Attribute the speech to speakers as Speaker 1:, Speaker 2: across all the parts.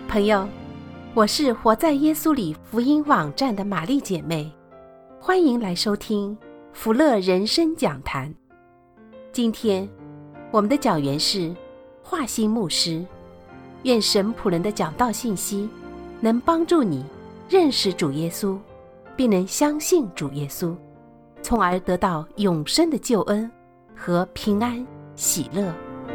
Speaker 1: 朋友，我是活在耶稣里福音网站的玛丽姐妹，欢迎来收听福乐人生讲坛。今天我们的讲员是华兴牧师，愿神仆人的讲道信息能帮助你认识主耶稣，并能相信主耶稣，从而得到永生的救恩和平安喜乐。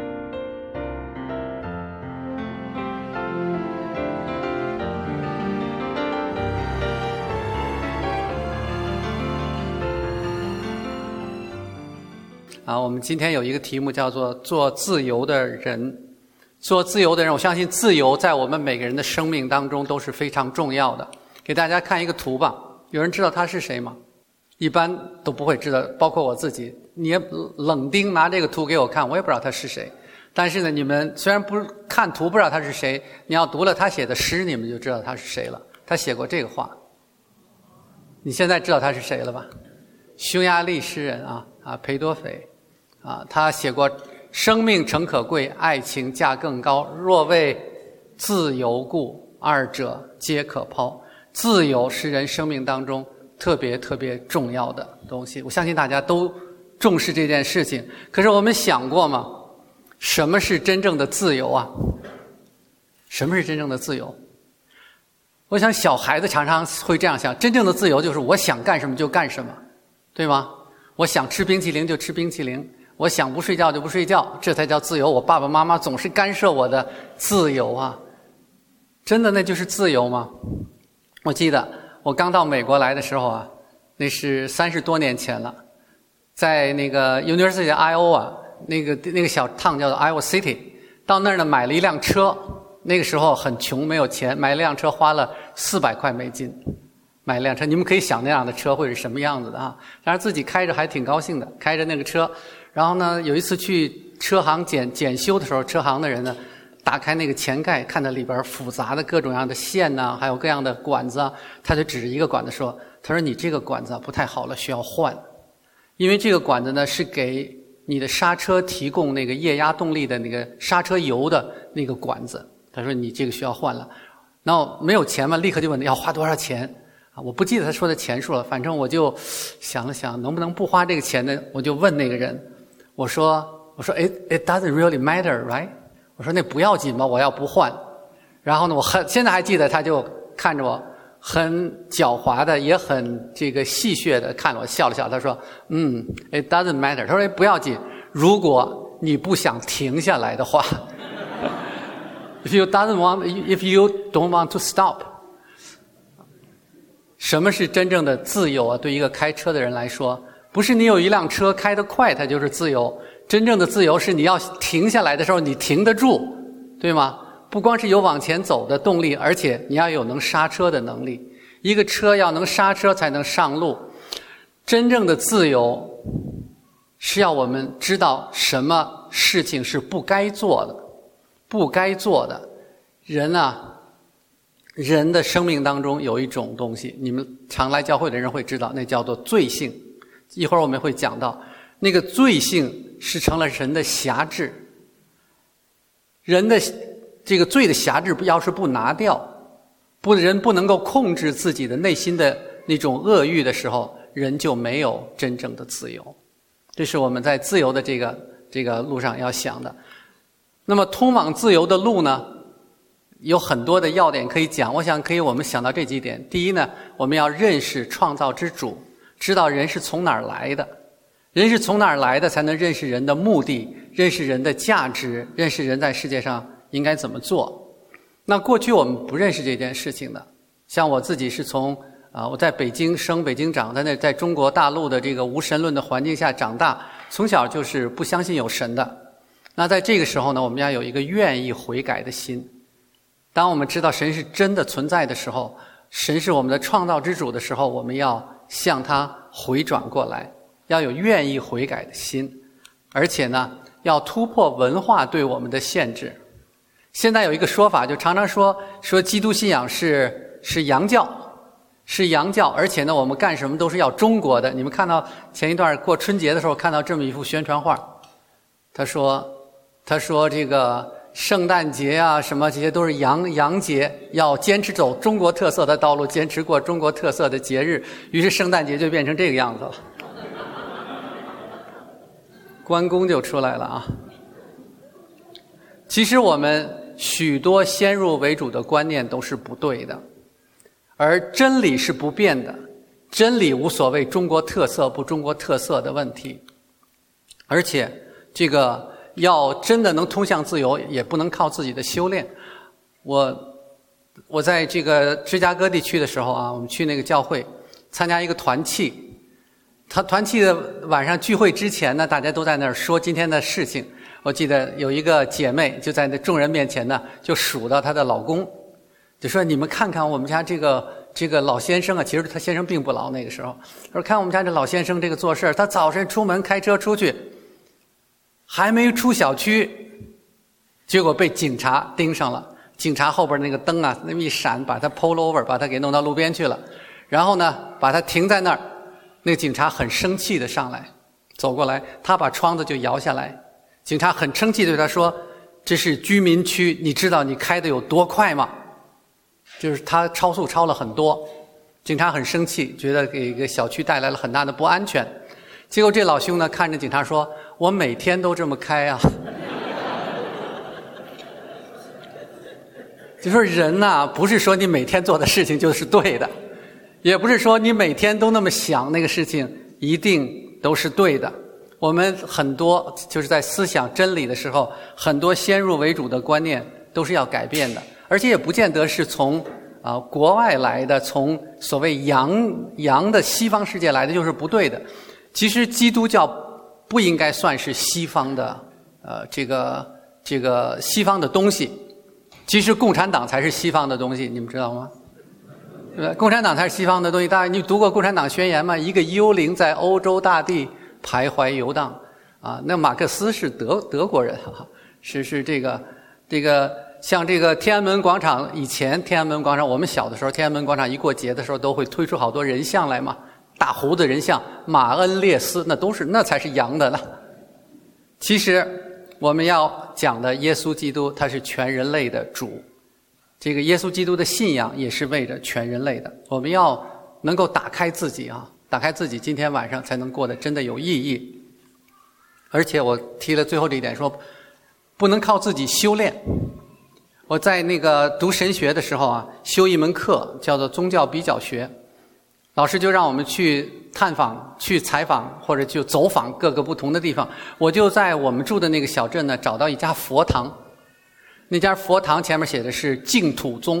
Speaker 2: 我们今天有一个题目叫做做自由的人。做自由的人，我相信自由在我们每个人的生命当中都是非常重要的。给大家看一个图吧，有人知道他是谁吗？一般都不会知道，包括我自己。你也冷丁拿这个图给我看，我也不知道他是谁。但是呢，你们虽然不看图不知道他是谁，你要读了他写的诗，你们就知道他是谁了。他写过这个话，你现在知道他是谁了吧？匈牙利诗人裴多菲他写过生命诚可贵，爱情价更高，若为自由故，二者皆可抛。自由是人生命当中特别特别重要的东西，我相信大家都重视这件事情。可是我们想过吗？什么是真正的自由啊？什么是真正的自由？我想小孩子常常会这样想，真正的自由就是我想干什么就干什么，对吗？我想吃冰淇淋就吃冰淇淋，我想不睡觉就不睡觉，这才叫自由。我爸爸妈妈总是干涉我的自由啊，真的那就是自由吗？我记得我刚到美国来的时候那是30多年前了，在那个 University of Iowa 那个小趟叫做 Iowa City， 到那儿呢买了一辆车，那个时候很穷没有钱，买了一辆车花了400块美金。买一辆车，你们可以想那样的车会是什么样子的当然自己开着还挺高兴的，开着那个车。然后呢，有一次去车行检修的时候，车行的人呢打开那个前盖，看到里边复杂的各种样的线还有各样的管子他就指着一个管子说，他说你这个管子不太好了，需要换。因为这个管子呢是给你的刹车提供那个液压动力的那个刹车油的那个管子，他说你这个需要换了。然后没有钱嘛，立刻就问要花多少钱。我不记得他说的钱数了，反正我就想了想能不能不花这个钱呢，我就问那个人，我说 it doesn't really matter, right？ 我说那不要紧吧，我要不换。然后呢，现在还记得他就看着我很狡猾的也很这个戏谑的看了我，笑了笑，他说it doesn't matter， 他说不要紧，如果你不想停下来的话if you don't want to stop。什么是真正的自由对一个开车的人来说，不是你有一辆车开得快它就是自由，真正的自由是你要停下来的时候你停得住，对吗？不光是有往前走的动力，而且你要有能刹车的能力，一个车要能刹车才能上路。真正的自由是要我们知道什么事情是不该做的，不该做的。人的生命当中有一种东西，你们常来教会的人会知道，那叫做罪性。一会儿我们会讲到，那个罪性是成了人的辖制。人的这个罪的辖制要是不拿掉，人不能够控制自己的内心的那种恶欲的时候，人就没有真正的自由。这是我们在自由的这个路上要想的。那么通往自由的路呢，有很多的要点可以讲，我想可以我们想到这几点。第一呢，我们要认识创造之主，知道人是从哪儿来的，人是从哪儿来的才能认识人的目的，认识人的价值，认识人在世界上应该怎么做。那过去我们不认识这件事情的，像我自己是从我在北京生北京长，在中国大陆的这个无神论的环境下长大，从小就是不相信有神的。那在这个时候呢，我们要有一个愿意悔改的心。当我们知道神是真的存在的时候，神是我们的创造之主的时候，我们要向他回转过来，要有愿意悔改的心，而且呢，要突破文化对我们的限制。现在有一个说法，就常常说基督信仰是洋教，是洋教，而且呢，我们干什么都是要中国的。你们看到前一段过春节的时候看到这么一幅宣传画，他说这个圣诞节啊什么，这些都是洋节，要坚持走中国特色的道路，坚持过中国特色的节日，于是圣诞节就变成这个样子了。关公就出来了啊。其实我们许多先入为主的观念都是不对的，而真理是不变的，真理无所谓中国特色不中国特色的问题。而且这个要真的能通向自由，也不能靠自己的修炼。我在这个芝加哥地区的时候啊，我们去那个教会参加一个团契，团契的晚上聚会之前呢，大家都在那儿说今天的事情。我记得有一个姐妹就在那众人面前呢，就数到她的老公，就说你们看看我们家这个老先生啊，其实他先生并不老那个时候，说看我们家这老先生这个做事，他早晨出门开车出去，还没出小区，结果被警察盯上了。警察后边那个灯啊，那么一闪，把他 pull over， 把他给弄到路边去了。然后呢，把他停在那儿。那个警察很生气的上来，走过来，他把窗子就摇下来。警察很生气对他说：“这是居民区，你知道你开的有多快吗？”就是他超速超了很多。警察很生气，觉得给一个小区带来了很大的不安全。结果这老兄呢，看着警察说：“我每天都这么开啊。”就说人呐，不是说你每天做的事情就是对的，也不是说你每天都那么想那个事情一定都是对的。我们很多就是在思想真理的时候，很多先入为主的观念都是要改变的，而且也不见得是从国外来的，从所谓洋的西方世界来的就是不对的。其实基督教不应该算是西方的这个西方的东西，其实共产党才是西方的东西，你们知道吗？对吧？共产党才是西方的东西。大家你读过共产党宣言吗？一个幽灵在欧洲大地徘徊游荡啊。那马克思是德国人是这个像这个天安门广场，以前天安门广场我们小的时候，天安门广场一过节的时候都会推出好多人像来嘛，大胡子人像，马恩列斯，那才是洋的呢。其实我们要讲的耶稣基督，他是全人类的主。这个耶稣基督的信仰也是为着全人类的。我们要能够打开自己啊，打开自己，今天晚上才能过得真的有意义。而且我提了最后这一点，说不能靠自己修炼。我在那个读神学的时候啊，修一门课叫做宗教比较学，老师就让我们去探访、去采访或者就走访各个不同的地方。我就在我们住的那个小镇呢，找到一家佛堂。那家佛堂前面写的是净土宗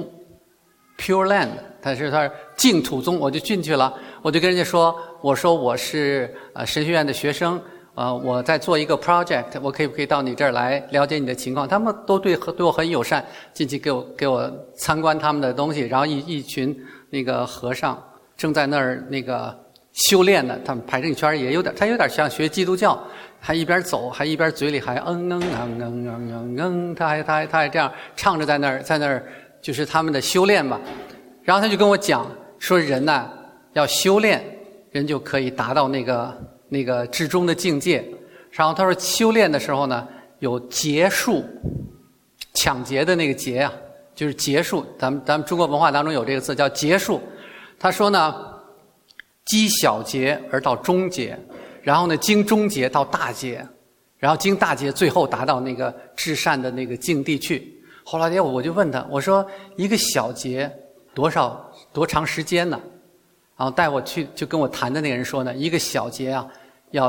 Speaker 2: Pure Land， 它是净土宗。我就进去了，我就跟人家说，我说我是神学院的学生，我在做一个 project， 我可不可以到你这儿来了解你的情况？他们都对我很友善，进去给我参观他们的东西。然后一群那个和尚正在那儿那个修炼呢，他们排成一圈，他有点像学基督教，还一边走还一边嘴里还他还这样唱着在那儿就是他们的修炼吧。然后他就跟我讲说，人呐要修炼，人就可以达到那个至终的境界。然后他说修炼的时候呢，有劫术，抢劫的那个劫啊，就是劫术。咱们中国文化当中有这个字叫劫术。他说呢，积小劫而到中劫，然后呢经中劫到大劫，然后经大劫最后达到那个至善的那个境地去。后来我就问他，我说一个小劫多长时间呢？然后带我去就跟我谈的那个人说呢，一个小劫啊要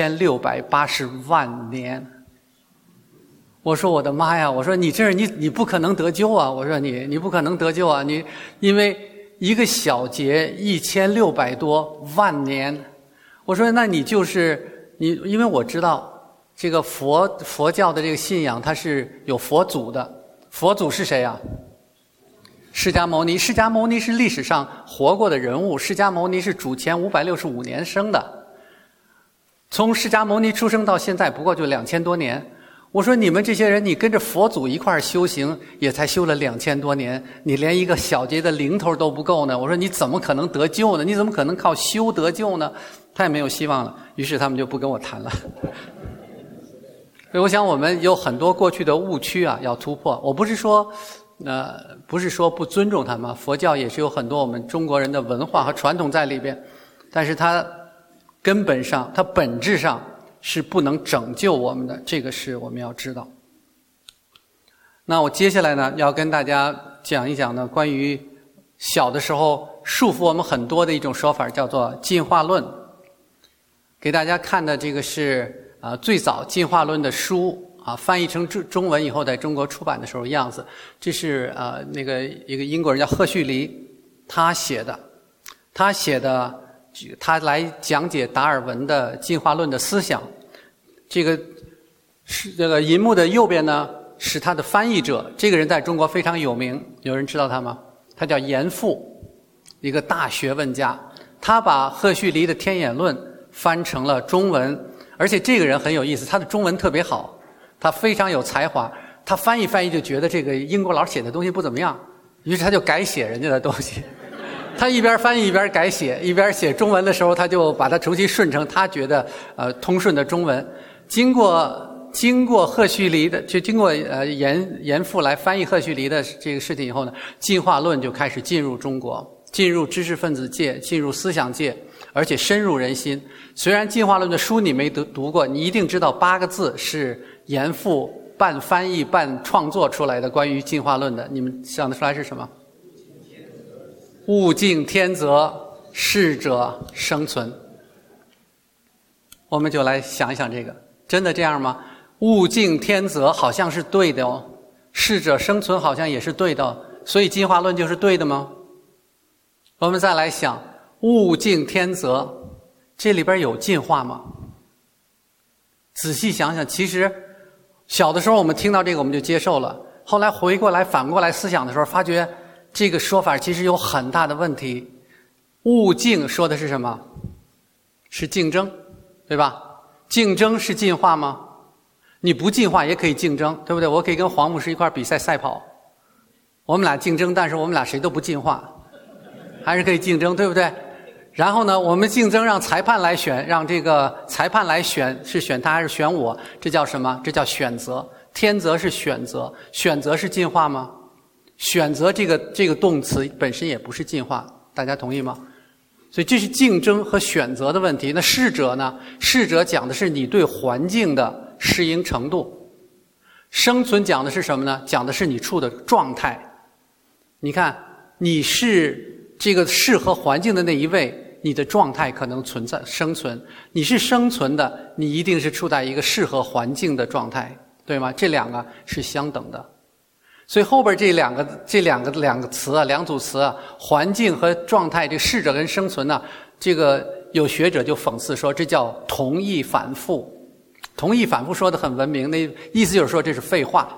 Speaker 2: 1680万年。我说我的妈呀，我说你不可能得救啊，我说你不可能得救啊，因为一个小劫1600多万年。我说那你就是你，因为我知道这个佛教的这个信仰它是有佛祖的。佛祖是谁啊？释迦牟尼。释迦牟尼是历史上活过的人物，释迦牟尼是主前565年生的，从释迦牟尼出生到现在不过就2000多年。我说你们这些人，你跟着佛祖一块儿修行，也才修了2000多年，你连一个小劫的零头都不够呢。我说你怎么可能得救呢？你怎么可能靠修得救呢？太没有希望了。于是他们就不跟我谈了。 所以我想我们有很多过去的误区啊要突破。我不是说不尊重他们，佛教也是有很多我们中国人的文化和传统在里边，但是它根本上它本质上是不能拯救我们的，这个是我们要知道。那我接下来呢要跟大家讲一讲呢关于小的时候束缚我们很多的一种说法，叫做进化论。给大家看的这个是最早进化论的书翻译成中文以后在中国出版的时候样子。这是那个一个英国人叫赫胥黎他写的他来讲解达尔文的进化论的思想。这个银幕的右边呢是他的翻译者，这个人在中国非常有名，有人知道他吗？他叫严复，一个大学问家。他把赫胥黎的天演论翻成了中文，而且这个人很有意思，他的中文特别好，他非常有才华。他翻译就觉得这个英国佬写的东西不怎么样，于是他就改写人家的东西。他一边翻译一边改写，一边写中文的时候他就把它重新顺成他觉得通顺的中文。经过赫胥黎的，就经过严复来翻译赫胥黎的这个事情以后呢，进化论就开始进入中国，进入知识分子界，进入思想界，而且深入人心。虽然进化论的书你没读过，你一定知道8个字是严复半翻译半创作出来的关于进化论的，你们想得出来是什么？物竞天择，适者生存。我们就来想一想这个，真的这样吗？物竞天择好像是对的哦，适者生存好像也是对的哦，所以进化论就是对的吗？我们再来想，物竞天择，这里边有进化吗？仔细想想，其实小的时候我们听到这个我们就接受了，后来反过来思想的时候，发觉这个说法其实有很大的问题。物竞说的是什么？是竞争，对吧？竞争是进化吗？你不进化也可以竞争，对不对？我可以跟黄牧师一块比赛跑，我们俩竞争，但是我们俩谁都不进化，还是可以竞争，对不对？然后呢，我们竞争让裁判来选，让这个裁判来选，是选他还是选我？这叫什么？这叫选择。天择是选择，选择是进化吗？选择这个动词本身也不是进化，大家同意吗？所以这是竞争和选择的问题。那适者呢？适者讲的是你对环境的适应程度。生存讲的是什么呢？讲的是你处的状态。你看，你是这个适合环境的那一位，你的状态可能存在生存。你是生存的，你一定是处在一个适合环境的状态，对吗？这两个是相等的。所以后边这两个词啊，两组词啊，环境和状态，这适者跟生存呢，这个有学者就讽刺说，这叫同义反复。同义反复说得很文明，那意思就是说这是废话。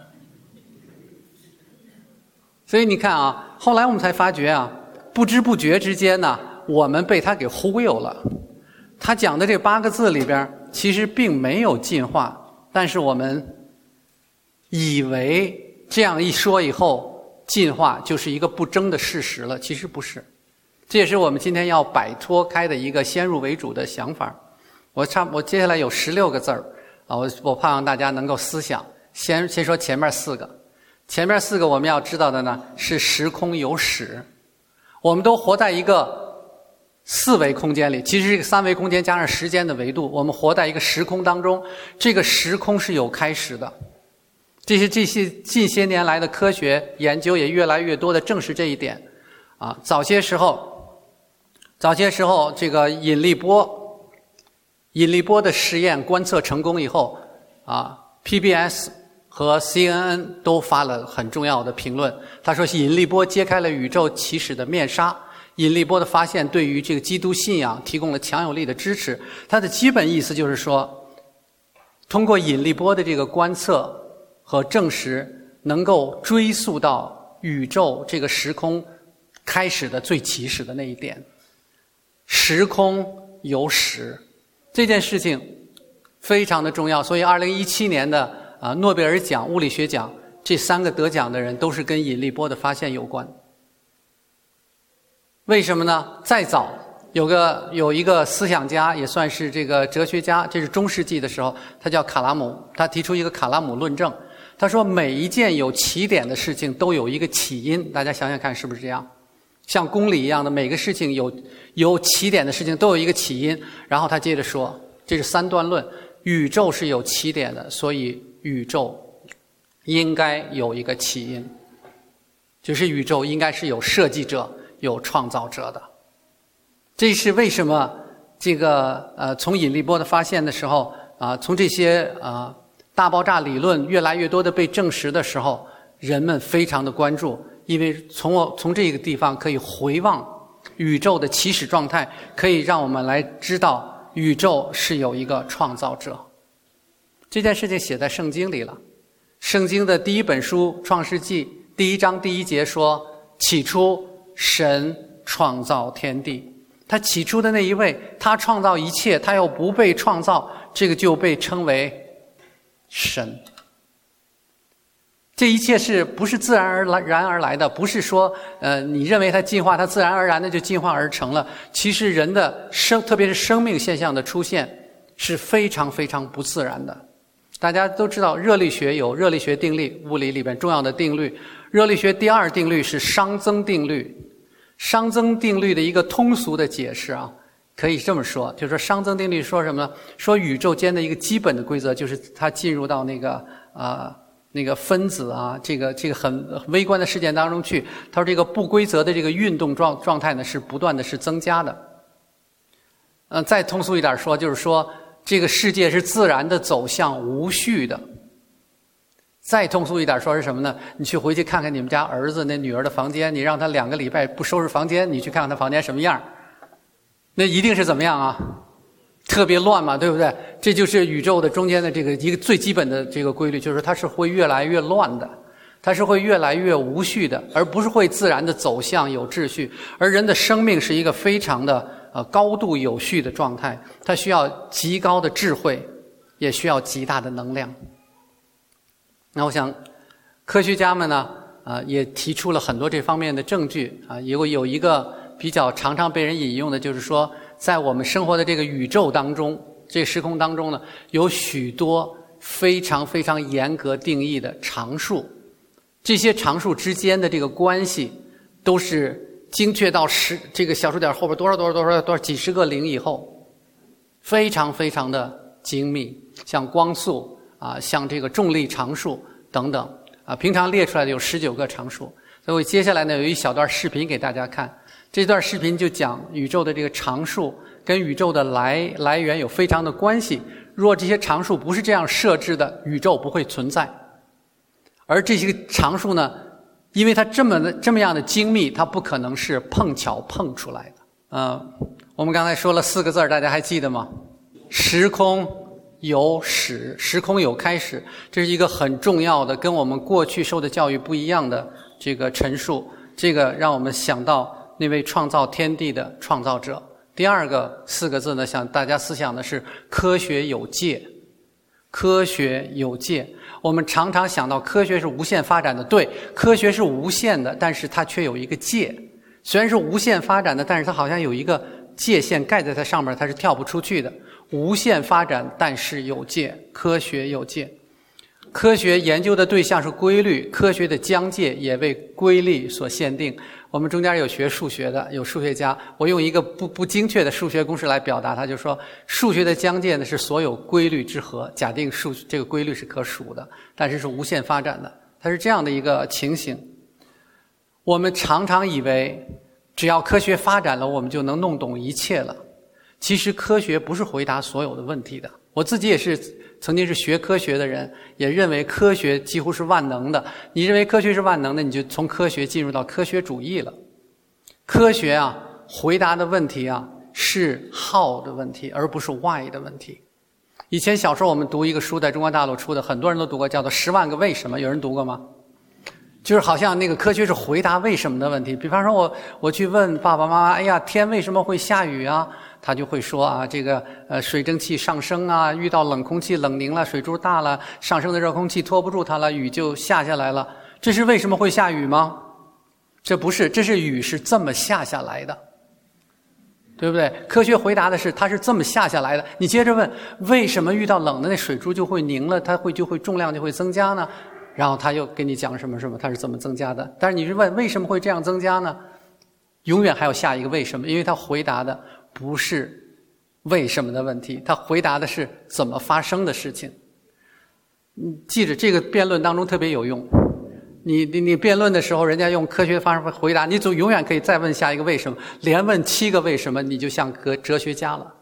Speaker 2: 所以你看啊，后来我们才发觉啊，不知不觉之间呢，我们被他给忽悠了。他讲的这8个字里边，其实并没有进化，但是我们以为这样一说以后，进化就是一个不争的事实了，其实不是。这也是我们今天要摆脱开的一个先入为主的想法。我接下来有16个字儿啊，我盼望大家能够思想。先说前面4个，前面4个我们要知道的呢是时空有始。我们都活在一个4维空间里，其实这个3维空间加上时间的维度，我们活在一个时空当中，这个时空是有开始的。这些近些年来的科学研究也越来越多的证实这一点啊。早些时候这个引力波的实验观测成功以后啊 ，PBS 和 CNN 都发了很重要的评论。他说引力波揭开了宇宙起始的面纱，引力波的发现对于这个基督信仰提供了强有力的支持。它的基本意思就是说，通过引力波的这个观测和证实，能够追溯到宇宙这个时空开始的最起始的那一点。时空有始，这件事情非常的重要。所以2017年的诺贝尔奖物理学奖，这3个得奖的人都是跟引力波的发现有关。为什么呢？再早有一个思想家，也算是这个哲学家，这是中世纪的时候，他叫卡拉姆，他提出一个卡拉姆论证。他说每一件有起点的事情都有一个起因，大家想想看是不是这样？像公理一样的，每个事情有起点的事情都有一个起因。然后他接着说，这是三段论，宇宙是有起点的，所以宇宙应该有一个起因，就是宇宙应该是有设计者、有创造者的。这是为什么这个从引力波的发现的时候从这些大爆炸理论越来越多的被证实的时候，人们非常的关注，因为从这个地方可以回望宇宙的起始状态，可以让我们来知道宇宙是有一个创造者。这件事情写在圣经里了，圣经的第一本书《创世纪》第1章第1节说，起初神创造天地。他起初的那一位，他创造一切，他又不被创造，这个就被称为神。这一切是不是自然而来的？不是说你认为它进化，它自然而然的就进化而成了。其实人的特别是生命现象的出现是非常非常不自然的。大家都知道热力学有热力学定律，物理里边重要的定律。热力学第2定律是熵增定律。熵增定律的一个通俗的解释可以这么说，就是说熵增定律说什么呢？说宇宙间的一个基本的规则就是它进入到那个分子这个很微观的事件当中去，它说这个不规则的这个运动状态呢是不断的是增加的。再通俗一点说，就是说这个世界是自然的走向无序的。再通俗一点说是什么呢？你去回去看看你们家儿子那女儿的房间，你让他2个礼拜不收拾房间，你去看看他房间什么样，那一定是怎么样特别乱嘛，对不对？这就是宇宙的中间的这个一个最基本的这个规律，就是它是会越来越乱的，它是会越来越无序的，而不是会自然的走向有秩序。而人的生命是一个非常的高度有序的状态，它需要极高的智慧，也需要极大的能量。那我想科学家们呢也提出了很多这方面的证据有一个比较常常被人引用的，就是说在我们生活的这个宇宙当中，这个时空当中呢，有许多非常非常严格定义的常数，这些常数之间的这个关系都是精确到这个小数点后边多少几十个零以后，非常非常的精密，像光速像这个重力常数等等平常列出来的有19个常数。所以我接下来呢有一小段视频给大家看，这段视频就讲宇宙的这个常数跟宇宙的来源有非常的关系。若这些常数不是这样设置的，宇宙不会存在。而这些常数呢，因为它这么样的精密，它不可能是碰巧碰出来的。我们刚才说了4个字，大家还记得吗？时空有始，时空有开始，这是一个很重要的跟我们过去受的教育不一样的这个陈述。这个让我们想到那位创造天地的创造者。第2个4个字呢，想大家思想的是科学有界。科学有界，我们常常想到科学是无限发展的，对，科学是无限的，但是它却有一个界。虽然是无限发展的，但是它好像有一个界限盖在它上面，它是跳不出去的。无限发展，但是有界，科学有界。科学研究的对象是规律，科学的疆界也为规律所限定。我们中间有学数学的，有数学家，我用一个不精确的数学公式来表达它，就是说数学的疆界呢是所有规律之和，假定这个规律是可数的，但是是无限发展的，它是这样的一个情形。我们常常以为只要科学发展了，我们就能弄懂一切了。其实科学不是回答所有的问题的。我自己也是曾经是学科学的人，也认为科学几乎是万能的。你认为科学是万能的，你就从科学进入到科学主义了。科学回答的问题是 how 的问题，而不是 why 的问题。以前小时候我们读一个书，在中国大陆出的，很多人都读过，叫做《10万个为什么》，有人读过吗？就是好像那个科学是回答为什么的问题。比方说我去问爸爸妈妈，哎呀，天为什么会下雨啊？他就会说这个水蒸气上升遇到冷空气冷凝了，水柱大了，上升的热空气拖不住它了，雨就下来了。这是为什么会下雨吗？这不是，这是雨是这么下来的。 对不对？科学回答的是它是这么下来的。你接着问，为什么遇到冷的那水珠就会凝了，它就会重量就会增加呢？然后他又跟你讲什么，它是怎么增加的。但是你是问为什么会这样增加呢？永远还有下一个为什么，因为他回答的不是为什么的问题，他回答的是怎么发生的事情。记着，这个辩论当中特别有用。你辩论的时候，人家用科学方式回答，你总永远可以再问下一个为什么，连问7个为什么，你就像个哲学家了。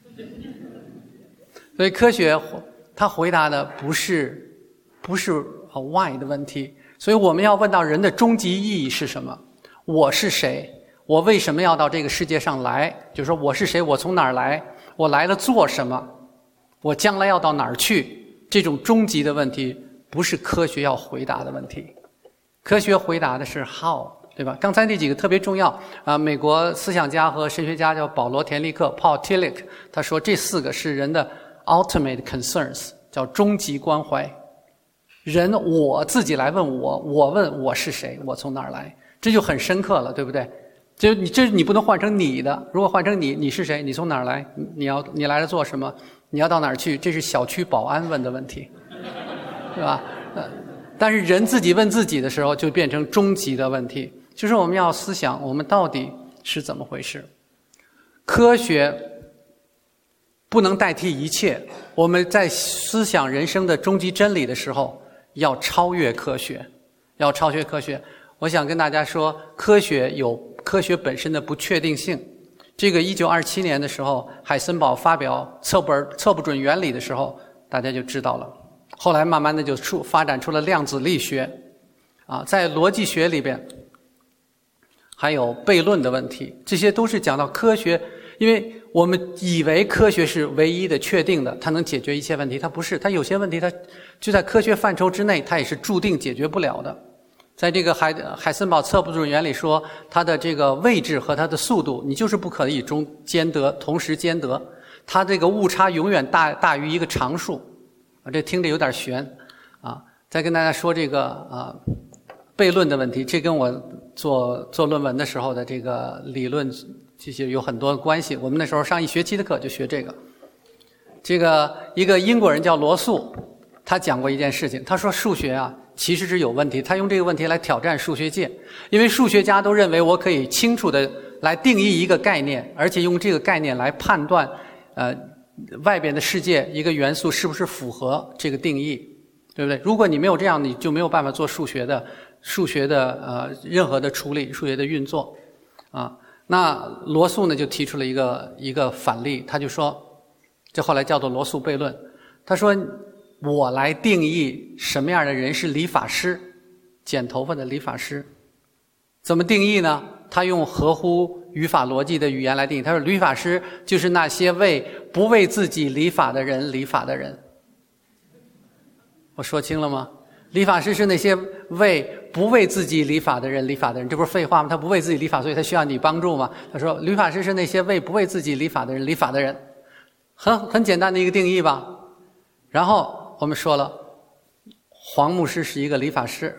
Speaker 2: 所以科学它回答的不是why 的问题，所以我们要问到人的终极意义是什么？我是谁？我为什么要到这个世界上来？就是说我是谁？我从哪儿来？我来了做什么？我将来要到哪儿去？这种终极的问题不是科学要回答的问题，科学回答的是 how， 对吧？刚才那几个特别重要啊，美国思想家和神学家叫保罗·田利克 Paul Tillich， 他说这4个是人的 ultimate concerns， 叫终极关怀。人我自己来问我问我是谁，我从哪儿来，这就很深刻了，对不对？这你不能换成你的，如果换成你是谁？你从哪儿来？你来了做什么？你要到哪儿去？这是小区保安问的问题，对吧？但是人自己问自己的时候，就变成终极的问题，就是我们要思想我们到底是怎么回事。科学不能代替一切，我们在思想人生的终极真理的时候，要超越科学，要超越科学。我想跟大家说，科学有科学本身的不确定性。这个1927年的时候，海森堡发表测不准原理的时候，大家就知道了。后来慢慢的就发展出了量子力学，在逻辑学里边还有悖论的问题，这些都是讲到科学。因为我们以为科学是唯一的确定的，它能解决一切问题，它不是，它有些问题它就在科学范畴之内，它也是注定解决不了的。在这个海森堡测不准原理说，它的这个位置和它的速度，你就是不可以同时兼得，它这个误差永远大于一个常数。这听着有点悬啊！再跟大家说这个悖论的问题，这跟我做论文的时候的这个理论其实有很多关系。我们那时候上1学期的课就学这个。这个一个英国人叫罗素，他讲过一件事情，他说数学其实是有问题，他用这个问题来挑战数学界，因为数学家都认为我可以清楚的来定义一个概念，而且用这个概念来判断外边的世界一个元素是不是符合这个定义，对不对？如果你没有这样，你就没有办法做数学的任何的处理，数学的运作那罗素呢就提出了一个反例，他就说，这后来叫做罗素悖论。他说我来定义什么样的人是理发师，剪头发的理发师。怎么定义呢？他用合乎语法逻辑的语言来定义。他说理发师就是那些不为自己理发的人理发的人。我说清了吗？理发师是那些不为自己理发的人理发的人，这不是废话吗？他不为自己理发，所以他需要你帮助吗？他说理发师是那些不为自己理发的人理发的人。很简单的一个定义吧。然后我们说了，黄牧师是一个理发师。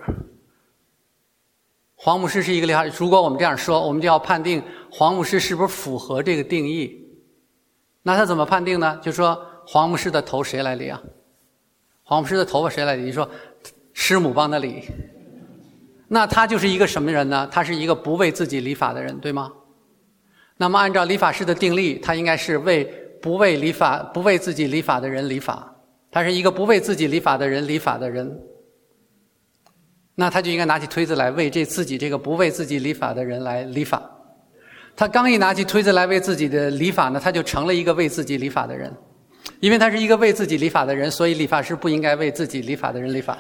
Speaker 2: 黄牧师是一个理发师，如果我们这样说，我们就要判定黄牧师是不是符合这个定义。那他怎么判定呢？就说黄牧师的头谁来理啊？黄牧师的头发谁来理？你说师母帮他理。那他就是一个什么人呢？他是一个不为自己理发的人，对吗？那么按照理发师的定义，他应该是不为自己理发的人理发。他是一个不为自己理发的人理发的人，那他就应该拿起推子来为自己这个不为自己理发的人来理发。他刚一拿起推子来为自己的理发呢，他就成了一个为自己理发的人。因为他是一个为自己理发的人，所以理发师不应该为自己理发的人理发。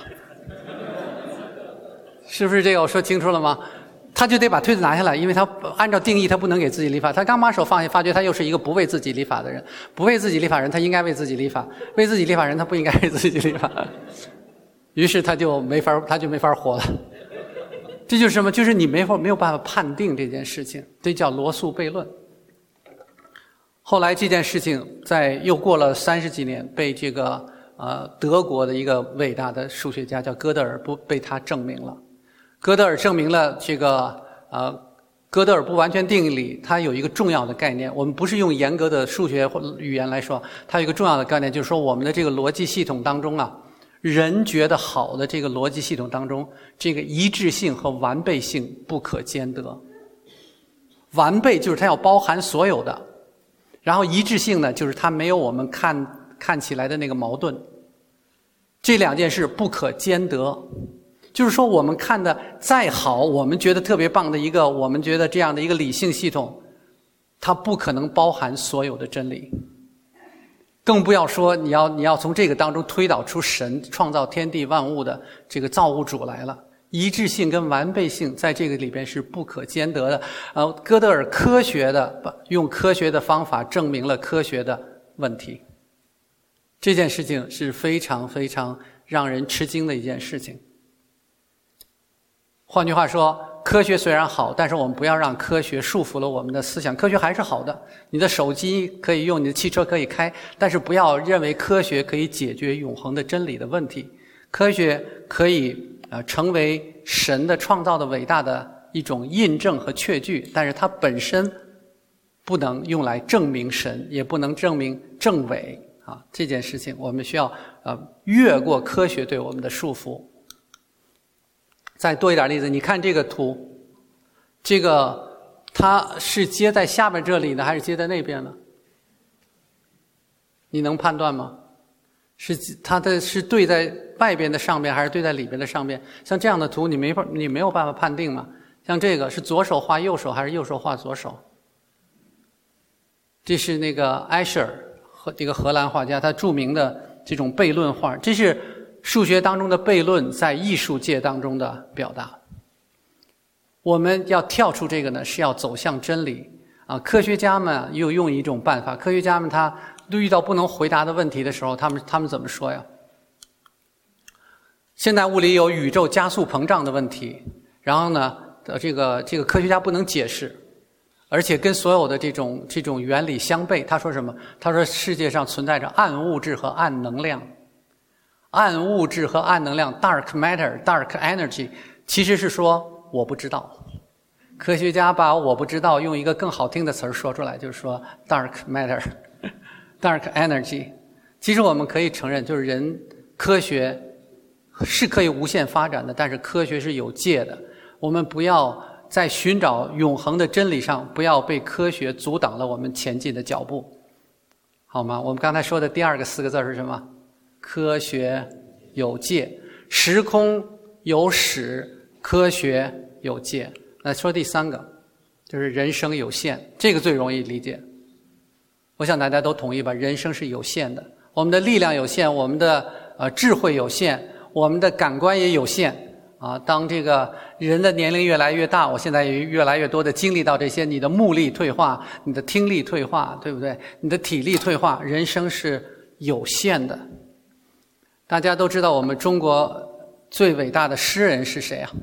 Speaker 2: 是不是这个我说清楚了吗？他就得把推子拿下来，因为他按照定义他不能给自己理发。他刚把手放下，发觉他又是一个不为自己理发的人。不为自己理发人，他应该为自己理发；为自己理发人，他不应该为自己理发。于是他就没法活了。这就是什么？就是你没有办法判定这件事情，这叫罗素悖论。后来这件事情又过了30几年，被这个德国的一个伟大的数学家叫哥德尔被他证明了。哥德尔证明了这个哥德尔不完全定理它有一个重要的概念，我们不是用严格的数学或语言来说，它有一个重要的概念，就是说我们的这个逻辑系统当中啊，人觉得好的这个逻辑系统当中，这个一致性和完备性不可兼得。完备就是它要包含所有的，然后一致性呢，就是它没有我们看起来的那个矛盾。这两件事不可兼得。就是说我们看的再好，我们觉得特别棒的一个，我们觉得这样的一个理性系统，它不可能包含所有的真理。更不要说你要从这个当中推导出神创造天地万物的这个造物主来了。一致性跟完备性在这个里边是不可兼得的。哥德尔用科学的方法证明了科学的问题。这件事情是非常非常让人吃惊的一件事情。换句话说，科学虽然好，但是我们不要让科学束缚了我们的思想。科学还是好的，你的手机可以用，你的汽车可以开，但是不要认为科学可以解决永恒的真理的问题。科学可以成为神的创造的伟大的一种印证和确据，但是它本身不能用来证明神，也不能证明正伪啊。这件事情我们需要越过科学对我们的束缚。再多一点例子，你看这个图，这个它是接在下边这里呢，还是接在那边呢？你能判断吗？它是对在外边的上边，还是对在里边的上边？像这样的图，你没有办法判定嘛。像这个是左手画右手，还是右手画左手？这是那个埃舍尔和这个荷兰画家他著名的这种悖论画，这是数学当中的悖论在艺术界当中的表达。我们要跳出这个呢，是要走向真理啊。科学家们又用一种办法，科学家们他遇到不能回答的问题的时候，他们怎么说呀？现代物理有宇宙加速膨胀的问题，然后呢，这个科学家不能解释，而且跟所有的这种原理相悖。他说什么？他说世界上存在着暗物质和暗能量。暗物质和暗能量 dark matter dark energy 其实是说我不知道。科学家把我不知道用一个更好听的词儿说出来，就是说 dark matter dark energy。 其实我们可以承认，就是科学是可以无限发展的，但是科学是有界的。我们不要在寻找永恒的真理上，不要被科学阻挡了我们前进的脚步，好吗？我们刚才说的第二个4个字是什么？科学有界，时空有始，科学有界。来说第3个，就是人生有限，这个最容易理解。我想大家都同意吧，人生是有限的，我们的力量有限，我们的智慧有限，我们的感官也有限啊。当这个人的年龄越来越大，我现在也越来越多的经历到这些，你的目力退化，你的听力退化，对不对？你的体力退化，人生是有限的。大家都知道我们中国最伟大的诗人是谁啊？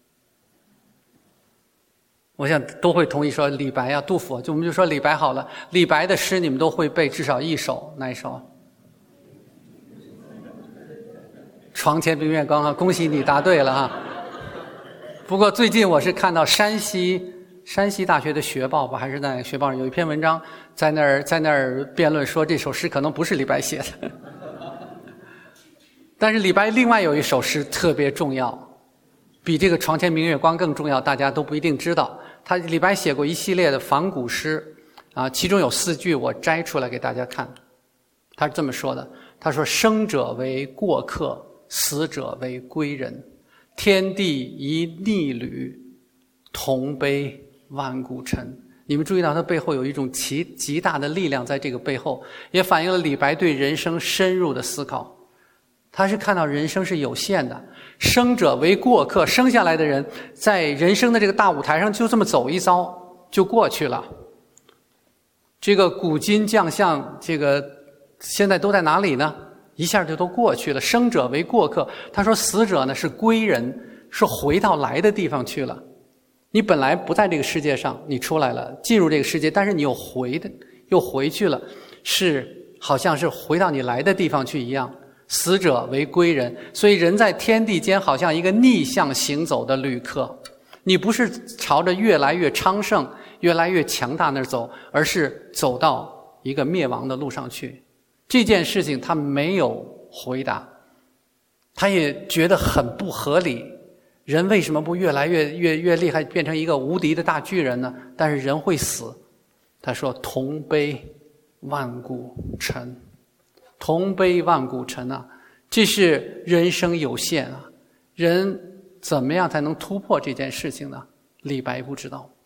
Speaker 2: 我想都会同意说李白啊，杜甫，我们就说李白好了。李白的诗你们都会背至少一首，哪一首？床前明月光啊，恭喜你答对了哈。不过最近我是看到山西大学的学报吧，还是在学报上有一篇文章在那儿辩论说这首诗可能不是李白写的。但是李白另外有一首诗特别重要，比这个床前明月光更重要，大家都不一定知道。李白写过一系列的仿古诗啊，其中有4句我摘出来给大家看。他是这么说的，他说：生者为过客，死者为归人，天地一逆旅，同悲万古尘。你们注意到它背后有一种极大的力量在这个背后，也反映了李白对人生深入的思考。他是看到人生是有限的，生者为过客，生下来的人在人生的这个大舞台上就这么走一遭就过去了。这个古今将相，这个现在都在哪里呢？一下就都过去了。生者为过客，他说死者呢是归人，是回到来的地方去了。你本来不在这个世界上，你出来了，进入这个世界，但是你又回去了，好像是回到你来的地方去一样。死者为归人，所以人在天地间好像一个逆向行走的旅客， 你不是朝着越来越昌盛、越来越强大那儿走，而是走到一个灭亡的路上去。这件事情他没有回答，他也觉得很不合理。人为什么不越来越厉害，变成一个无敌的大巨人呢？但是人会死。他说同悲万古尘，同悲万古尘啊，这是人生有限啊。人怎么样才能突破这件事情呢？李白不知道。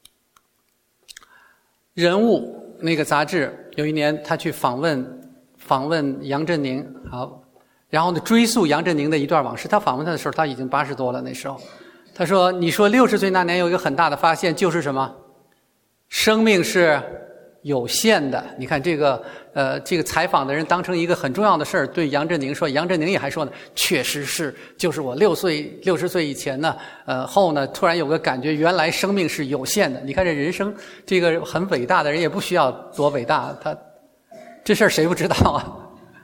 Speaker 2: 人物那个杂志有一年他去访问杨振宁，好，然后呢追溯杨振宁的一段往事。他访问他的时候他已经80多了，那时候他说，你说60岁那年有一个很大的发现，就是什么？生命是有限的。你看这个采访的人当成一个很重要的事儿，对杨振宁说，杨振宁也还说呢，确实是，就是我60岁以前呢，后呢突然有个感觉，原来生命是有限的。你看这人生，这个很伟大的人也不需要多伟大，他这事儿谁不知道啊？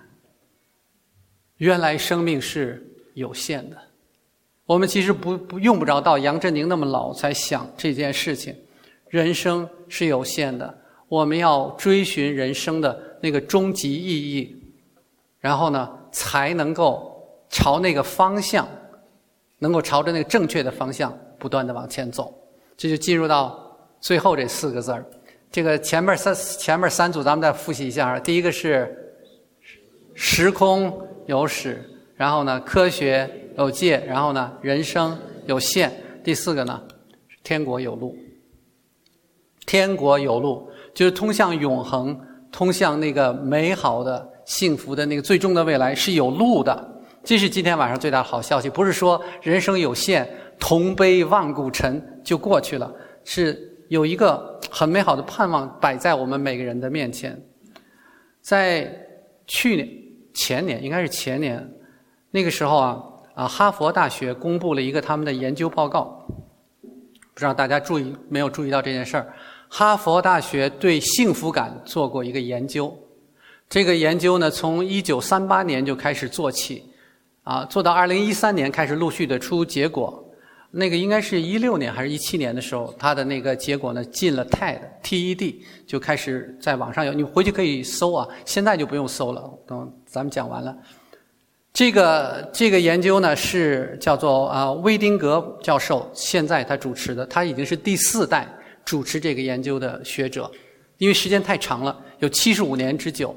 Speaker 2: 原来生命是有限的。我们其实用不着到杨振宁那么老才想这件事情，人生是有限的。我们要追寻人生的那个终极意义，然后呢，才能够朝那个方向，能够朝着那个正确的方向不断的往前走。这就进入到最后这4个字儿。这个前面三组咱们再复习一下。第一个是时空有始，然后呢科学有界，然后呢人生有限。第4个呢天国有路。天国有路就是通向永恒，通向那个美好的幸福的那个最终的未来是有路的。这是今天晚上最大的好消息，不是说人生有限，同悲万古尘就过去了，是有一个很美好的盼望摆在我们每个人的面前。在前年应该是前年那个时候啊，哈佛大学公布了一个他们的研究报告，不知道大家没有注意到这件事儿。哈佛大学对幸福感做过一个研究，这个研究呢从1938年就开始做起，做到2013年开始陆续的出结果。那个应该是16年还是17年的时候，它的那个结果呢进了 TED 就开始在网上有，你回去可以搜啊，现在就不用搜了，等咱们讲完了。这个研究呢是叫做威丁格教授，现在他主持的，他已经是第4代主持这个研究的学者，因为时间太长了，有75年之久，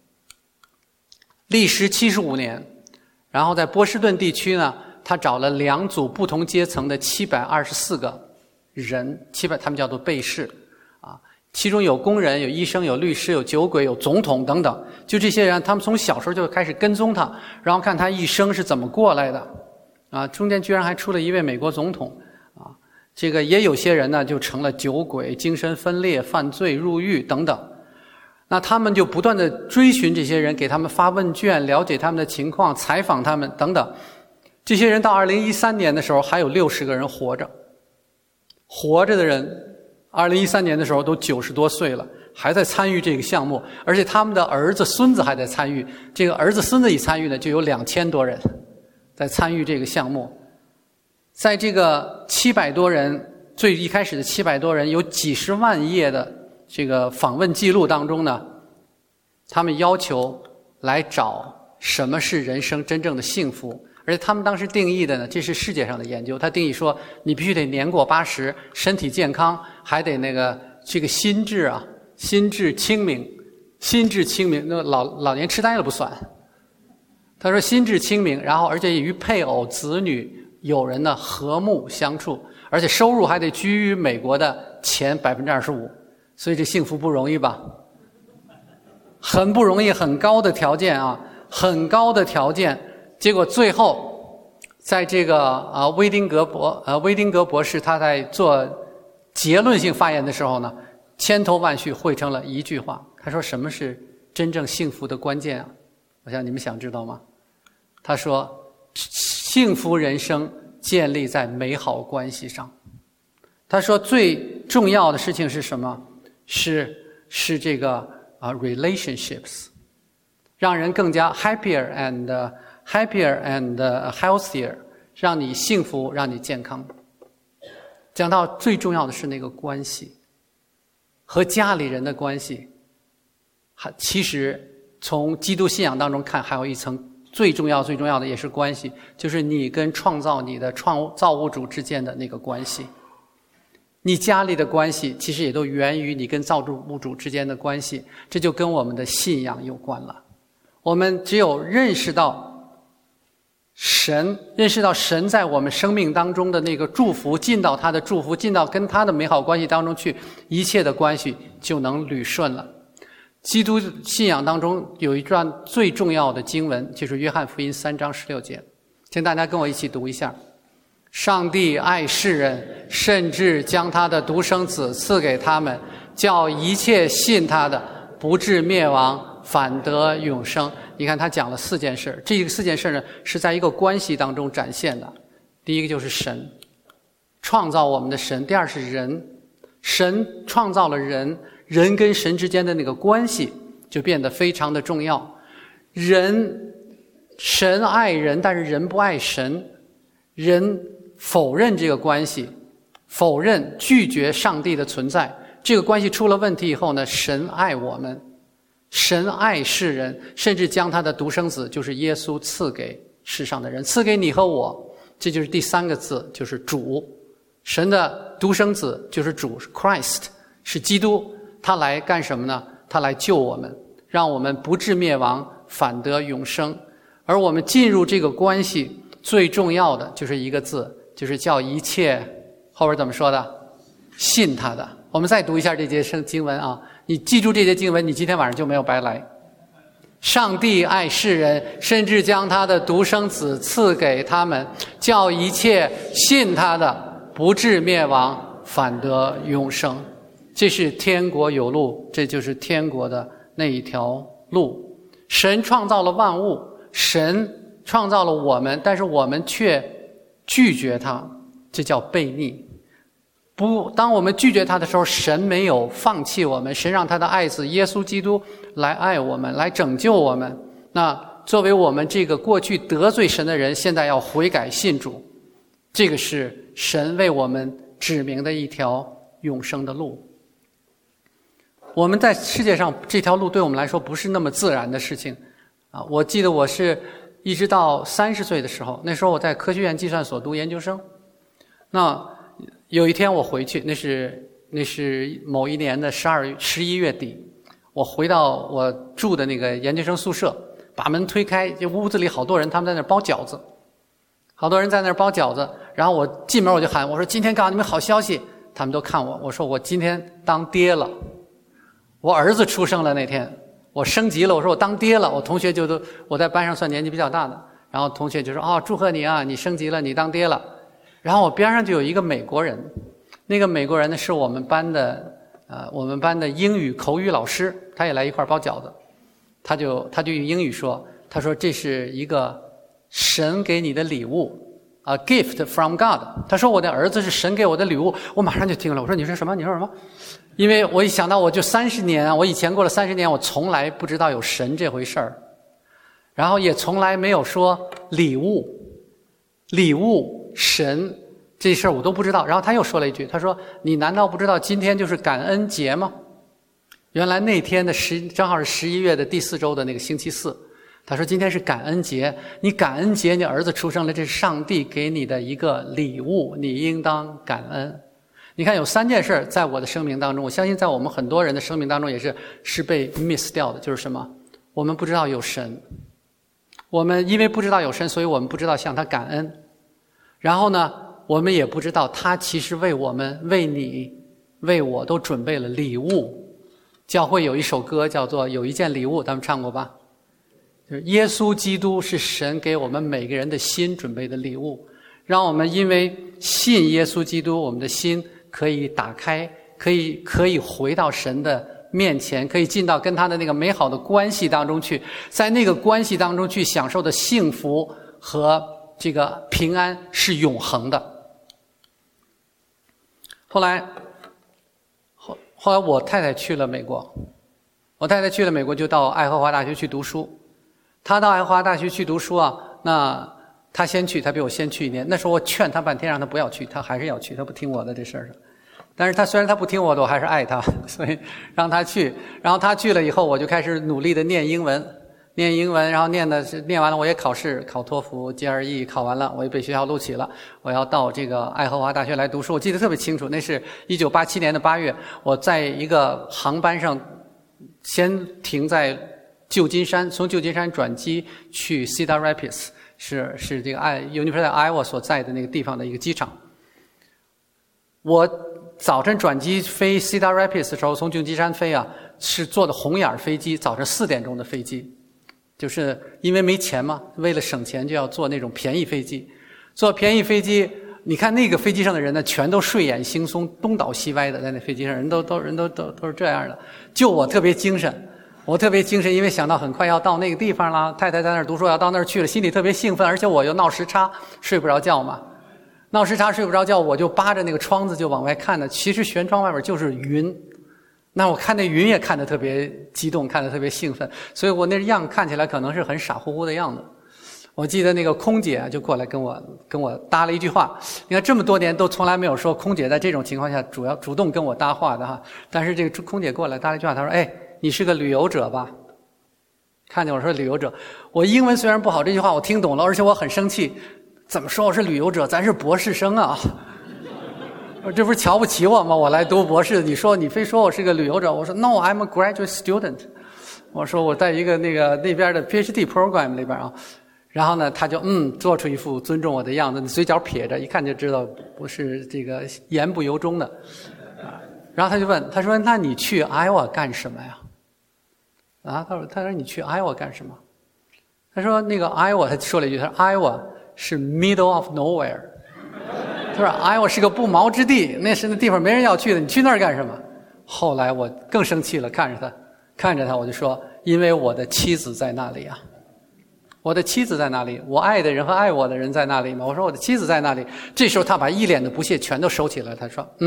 Speaker 2: 历时75年。然后在波士顿地区呢，他找了2组不同阶层的724个人，他们叫做被试其中有工人、有医生、有律师、有酒鬼、有总统等等。就这些人，他们从小时候就开始跟踪他，然后看他一生是怎么过来的中间居然还出了一位美国总统这个也有些人呢就成了酒鬼、精神分裂、犯罪、入狱等等。那他们就不断的追寻这些人，给他们发问卷，了解他们的情况，采访他们等等。这些人到2013年的时候还有60个人活着的人2013年的时候都90多岁了，还在参与这个项目，而且他们的儿子孙子还在参与。这个儿子孙子一参与呢，就有2000多人在参与这个项目。在这个700多人，最一开始的700多人，有几十万页的这个访问记录当中呢，他们要求来找什么是人生真正的幸福。而且他们当时定义的呢，这是世界上的研究，他定义说你必须得年过80，身体健康，还得这个心智清明，那老年痴呆了不算。他说心智清明，然后而且与配偶、子女、友人呢和睦相处，而且收入还得居于美国的前25%，所以这幸福不容易吧？很不容易，很高的条件很高的条件。结果最后在这个威丁格博士他在做结论性发言的时候呢，千头万绪汇成了一句话。他说什么是真正幸福的关键我想你们想知道吗？他说幸福人生建立在美好关系上。他说最重要的事情是什么？是这个relationships， 让人更加 happier and healthier， 让你幸福，让你健康。 讲到最重要的是那个关系，和家里人的关系。其实从基督信仰当中看，还有一层最重要的也是关系，就是你跟创造你的造物主之间的那个关系。你家里的关系其实也都源于你跟造物主之间的关系，这就跟我们的信仰有关了。我们只有认识到神在我们生命当中的那个祝福，进到他的祝福，进到跟他的美好关系当中去，一切的关系就能捋顺了。基督信仰当中有一段最重要的经文，就是约翰福音3章16节，请大家跟我一起读一下。上帝爱世人，甚至将他的独生子赐给他们，叫一切信他的不至灭亡，反得永生。你看他讲了4件事，这4件事呢是在一个关系当中展现的。第一个就是神，创造我们的神；第二是人，神创造了人，人跟神之间的那个关系就变得非常的重要。神爱人，但是人不爱神，人否认这个关系，拒绝上帝的存在。这个关系出了问题以后呢，神爱我们，神爱世人，甚至将他的独生子，就是耶稣赐给世上的人，赐给你和我。这就是第3个字，就是主。神的独生子就是主，是 Christ， 是基督。他来干什么呢？他来救我们，让我们不至灭亡，反得永生。而我们进入这个关系最重要的就是一个字，就是叫一切，后边怎么说的？信他的。我们再读一下这节经文啊，你记住这节经文，你今天晚上就没有白来。上帝爱世人，甚至将他的独生子赐给他们，叫一切信他的不至灭亡，反得永生。这是天国有路，这就是天国的那一条路。神创造了万物，神创造了我们，但是我们却拒绝他，这叫悖逆。当我们拒绝他的时候，神没有放弃我们，神让他的爱子耶稣基督来爱我们，来拯救我们。那作为我们这个过去得罪神的人，现在要悔改信主，这个是神为我们指明的一条永生的路。我们在世界上这条路对我们来说不是那么自然的事情啊！我记得我是一直到30岁的时候，那时候我在科学院计算所读研究生。那有一天我回去，那是某一年的11月底，我回到我住的那个研究生宿舍，把门推开，这屋子里好多人，他们在那包饺子，好多人在那包饺子。然后我进门我就喊，我说今天告诉你们好消息。他们都看我，我说我今天当爹了。我儿子出生了那天，我升级了，我说我当爹了。我同学我在班上算年纪比较大的，然后同学就说哦，祝贺你啊，你升级了，你当爹了。然后我边上就有一个美国人，那个美国人呢是我们班的英语口语老师，他也来一块包饺子。他就用英语说，他说这是一个神给你的礼物，a gift from God。他说我的儿子是神给我的礼物。我马上就听了，我说你说什么？你说什么？因为我一想到我就30年，我以前过了30年，我从来不知道有神这回事儿，然后也从来没有说礼物、神这事儿我都不知道。然后他又说了一句，他说你难道不知道今天就是感恩节吗？原来那天的正好是11月的第4周的那个星期4。他说今天是感恩节，你感恩节你儿子出生了，这是上帝给你的一个礼物，你应当感恩。你看有3件事在我的生命当中，我相信在我们很多人的生命当中也是被 miss 掉的，就是什么？我们不知道有神，我们因为不知道有神，所以我们不知道向他感恩。然后呢，我们也不知道他其实为我们、为你、为我都准备了礼物。教会有一首歌叫做《有一件礼物》，咱们唱过吧？就是耶稣基督是神给我们每个人的心准备的礼物，让我们因为信耶稣基督，我们的心可以打开，可以回到神的面前，可以进到跟他的那个美好的关系当中去，在那个关系当中去享受的幸福和这个平安是永恒的。后来我太太去了美国，就到爱荷华大学去读书。她到爱荷华大学去读书啊，那他先去，他比我先去1年。那时候我劝他半天让他不要去，他还是要去，他不听我的这事儿上。但是他虽然他不听我的，我还是爱他，所以让他去。然后他去了以后，我就开始努力的念英文，然后念完了我也考试，考托福 GRE 考完了，我也被学校录取了，我要到这个爱荷华大学来读书。我记得特别清楚，那是1987年的8月，我在一个航班上先停在旧金山，从旧金山转机去 Cedar Rapids， 是这个University of Iowa 所在的那个地方的一个机场。我早晨转机飞 Cedar Rapids 的时候，从旧金山飞啊，是坐的红眼飞机，早上4点钟的飞机，就是因为没钱嘛，为了省钱就要坐那种便宜飞机。坐便宜飞机，你看那个飞机上的人呢，全都睡眼惺忪，东倒西歪的，在那飞机上，人都是这样的。就我特别精神，因为想到很快要到那个地方了，太太在那儿读书，要到那儿去了，心里特别兴奋，而且我又闹时差，睡不着觉嘛。闹时差睡不着觉，我就扒着那个窗子就往外看呢。其实舷窗外边就是云，那我看那云也看得特别激动，看得特别兴奋，所以我那样看起来可能是很傻乎乎的样子。我记得那个空姐就过来跟我搭了一句话，你看这么多年都从来没有说空姐在这种情况下主动跟我搭话的哈，但是这个空姐过来搭了一句话，她说：“哎，你是个旅游者吧？”看见我说旅游者，我英文虽然不好，这句话我听懂了，而且我很生气。怎么说我是旅游者？咱是博士生啊！这不是瞧不起我吗？我来读博士，你非说我是个旅游者。我说 No, I'm a graduate student。我说我在一个那边的 PhD program 里边啊。然后呢，他就做出一副尊重我的样子，嘴角撇着，一看就知道不是这个言不由衷的。然后他就问，他说：“那你去 Iowa 干什么呀？”啊，他说你去 Iowa 干什么？他说那个 Iowa， 他说了一句，他说 Iowa。是 middle of nowhere， 他说 Iowa 是个不毛之地，那地方没人要去的，你去那儿干什么？后来我更生气了，看着他我就说，因为我的妻子在那里啊，我的妻子在那里，我爱的人和爱我的人在那里嘛。我说我的妻子在那里。这时候他把一脸的不屑全都收起来，他说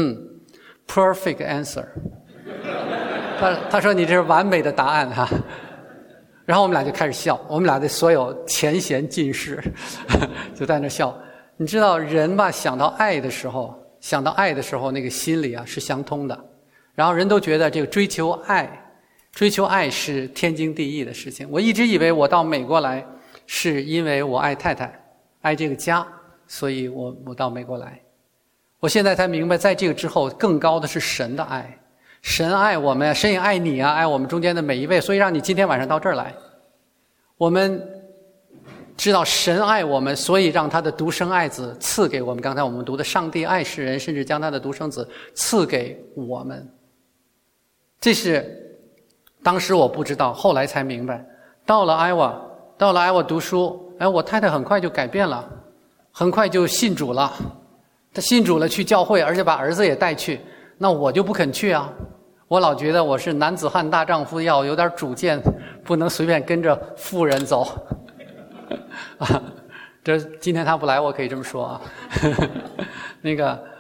Speaker 2: perfect answer。他说你这是完美的答案哈。然后我们俩就开始笑，我们俩的所有前嫌尽释，就在那笑。你知道人吧，想到爱的时候，那个心里啊是相通的。然后人都觉得这个追求爱是天经地义的事情。我一直以为我到美国来是因为我爱太太，爱这个家，所以我到美国来。我现在才明白，在这个之后更高的是神的爱。神爱我们，神也爱你啊，爱我们中间的每一位，所以让你今天晚上到这儿来。我们知道神爱我们，所以让他的独生爱子赐给我们。刚才我们读的上帝爱世人，甚至将他的独生子赐给我们。这是当时我不知道，后来才明白。到了 Iowa 读书，我太太很快就改变了，很快就信主了。她信主了，去教会，而且把儿子也带去。那我就不肯去啊！我老觉得我是男子汉大丈夫，要有点主见，不能随便跟着妇人走。啊，这今天他不来，我可以这么说啊。那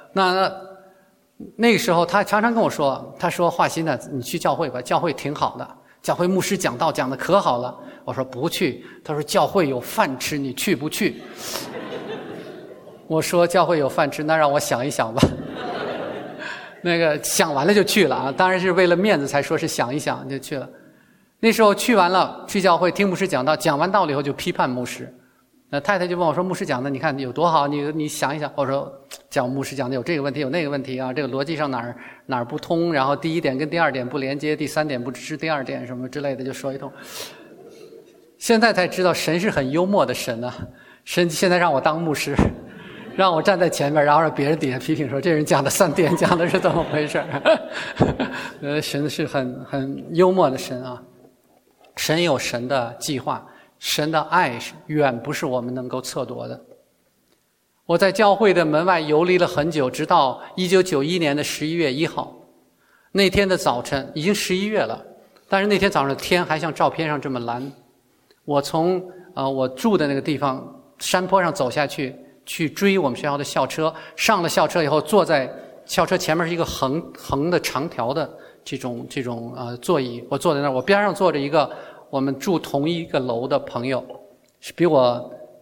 Speaker 2: 个时候，他常常跟我说，他说：“华歆呢，你去教会吧，教会挺好的，教会牧师讲道讲得可好了。”我说不去。他说教会有饭吃，你去不去？我说教会有饭吃，那让我想一想吧。那个想完了就去了啊，当然是为了面子才说是想一想就去了。那时候去完了，去教会听牧师讲道，讲完道了以后就批判牧师。太太就问我说：“牧师讲的你看有多好？你想一想。”我说：“讲牧师讲的有这个问题有那个问题啊，这个逻辑上哪儿不通，然后第一点跟第二点不连接，第三点不支持第二点什么之类的，就说一通。”现在才知道神是很幽默的神啊！神现在让我当牧师。让我站在前面，然后让别人底下批评说这人讲的3点讲的是怎么回事。神是很幽默的神啊，神有神的计划，神的爱远不是我们能够测度的。我在教会的门外游离了很久，直到1991年的11月1号，那天的早晨已经11月了，但是那天早上的天还像照片上这么蓝。我从我住的那个地方山坡上走下去追我们学校的校车，上了校车以后，坐在校车前面是一个横的长条的这种座椅，我坐在那儿，我边上坐着一个我们住同一个楼的朋友，是比我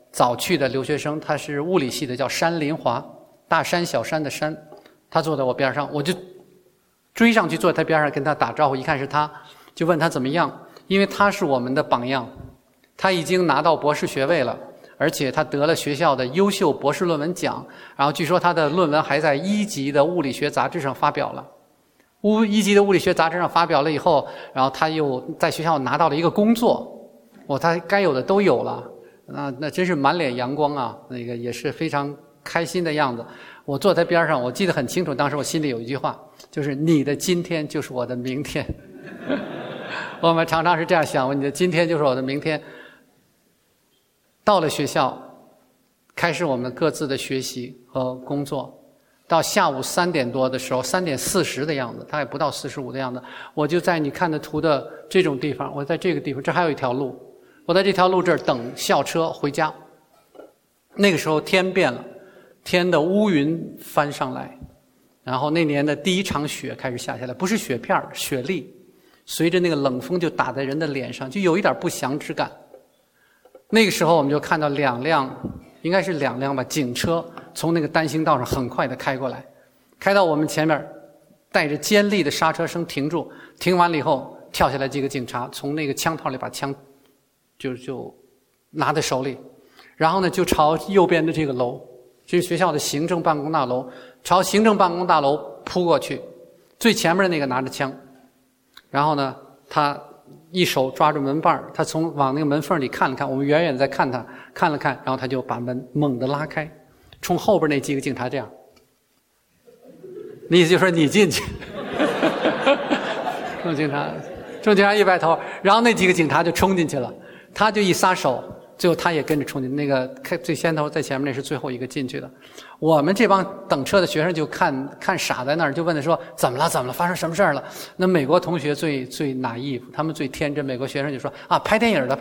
Speaker 2: 早去的留学生，他是物理系的，叫山林华，大山小山的山。他坐在我边上，我就追上去坐在他边上跟他打招呼，一看是他，就问他怎么样，因为他是我们的榜样，他已经拿到博士学位了，而且他得了学校的优秀博士论文奖，然后据说他的论文还在1级的物理学杂志上发表了。1级的物理学杂志上发表了以后，然后他又在学校拿到了一个工作，他该有的都有了，那真是满脸阳光啊，那个也是非常开心的样子。我坐在边上，我记得很清楚，当时我心里有一句话，就是你的今天就是我的明天。我们常常是这样想，你的今天就是我的明天。到了学校，开始我们各自的学习和工作。到下午3点多的时候，3点40的样子，大概不到45的样子，我就在你看的图的这种地方，我在这个地方，这还有一条路，我在这条路这儿等校车回家。那个时候天变了，天的乌云翻上来，然后那年的第一场雪开始下下来，不是雪片，雪粒，随着那个冷风就打在人的脸上，就有一点不祥之感。那个时候我们就看到应该是2辆吧，警车从那个单行道上很快的开过来，开到我们前面，带着尖利的刹车声停住，停完了以后跳下来几个警察，从那个枪套里把枪就拿在手里，然后呢就朝右边的这个楼，这是学校的行政办公大楼，朝行政办公大楼扑过去，最前面的那个拿着枪，然后呢他一手抓住门把，他往那个门缝里看了看，我们远远在看他，看了看，然后他就把门猛地拉开，冲后边那几个警察这样，那意思就是说你进去。众警察一摆头，然后那几个警察就冲进去了，他就一撒手，最后他也跟着冲进，那个最先头在前面那是最后一个进去的。我们这帮等车的学生就看傻在那儿，就问他说怎么了，发生什么事儿了。那美国同学最naive，他们最天真，美国学生就说拍电影的。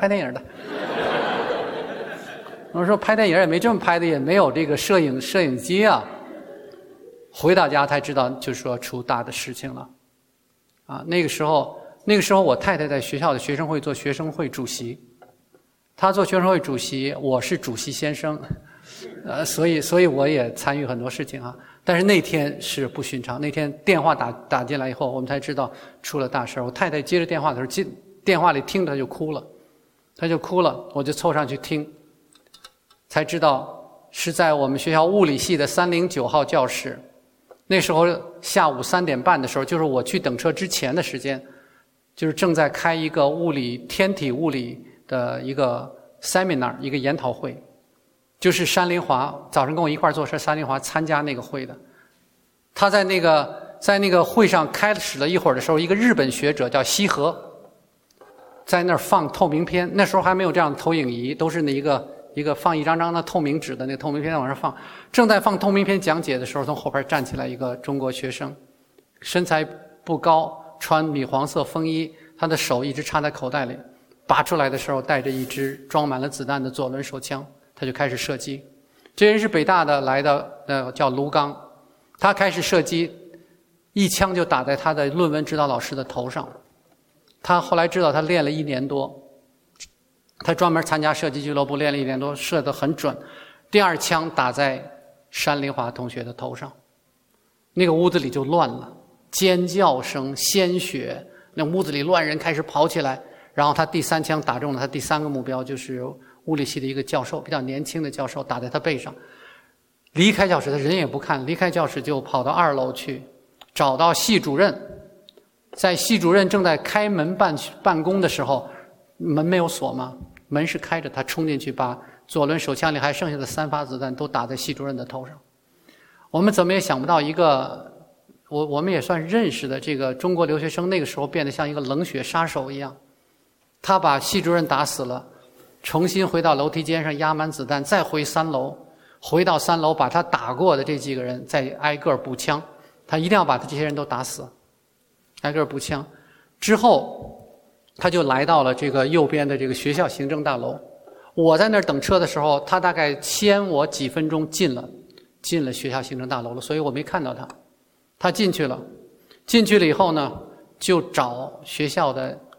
Speaker 2: 我说拍电影也没这么拍的，也没有这个摄影机啊。回到家才知道，就是说出大的事情了。那个时候我太太在学校的学生会做学生会主席，她做学生会主席，我是主席先生，所以我也参与很多事情啊。但是那天是不寻常，那天电话打进来以后，我们才知道出了大事。我太太接着电话的时候，电话里听着她就哭了，我就凑上去听，才知道是在我们学校物理系的309号教室。那时候下午3点半的时候，就是我去等车之前的时间，就是正在开一个天体物理的一个 seminar， 一个研讨会，就是山林华早上跟我一块儿做事，山林华参加那个会的。他在那个会上开始了一会儿的时候，一个日本学者叫西河，在那儿放透明片，那时候还没有这样的投影仪，都是一个放一张张的透明纸的那个透明片往上放。正在放透明片讲解的时候，从后边站起来一个中国学生，身材不高，穿米黄色风衣，他的手一直插在口袋里，拔出来的时候带着一支装满了子弹的左轮手枪，他就开始射击。这人是北大的来的，叫卢刚，他开始射击，一枪就打在他的论文指导老师的头上。他后来知道他练了1年多，他专门参加射击俱乐部练了1年多，射得很准。第2枪打在山林华同学的头上，那个屋子里就乱了，尖叫声、鲜血，那屋子里乱人开始跑起来。然后他第3枪打中了他第3个目标，就是物理系的一个教授，比较年轻的教授，打在他背上。离开教室，他人也不看，离开教室就跑到2楼去，找到系主任。在系主任正在开门办公的时候，门没有锁吗？门是开着，他冲进去，把左轮手枪里还剩下的3发子弹都打在系主任的头上。我们怎么也想不到，我们也算认识的这个中国留学生，那个时候变得像一个冷血杀手一样。他把系主任打死了，重新回到楼梯间上压满子弹，再回3楼，回到3楼把他打过的这几个人再挨个补枪，他一定要把这些人都打死，挨个补枪。之后他就来到了这个右边的这个学校行政大楼。我在那儿等车的时候，他大概先我几分钟进了学校行政大楼了，所以我没看到他。他进去了以后呢，就找学校的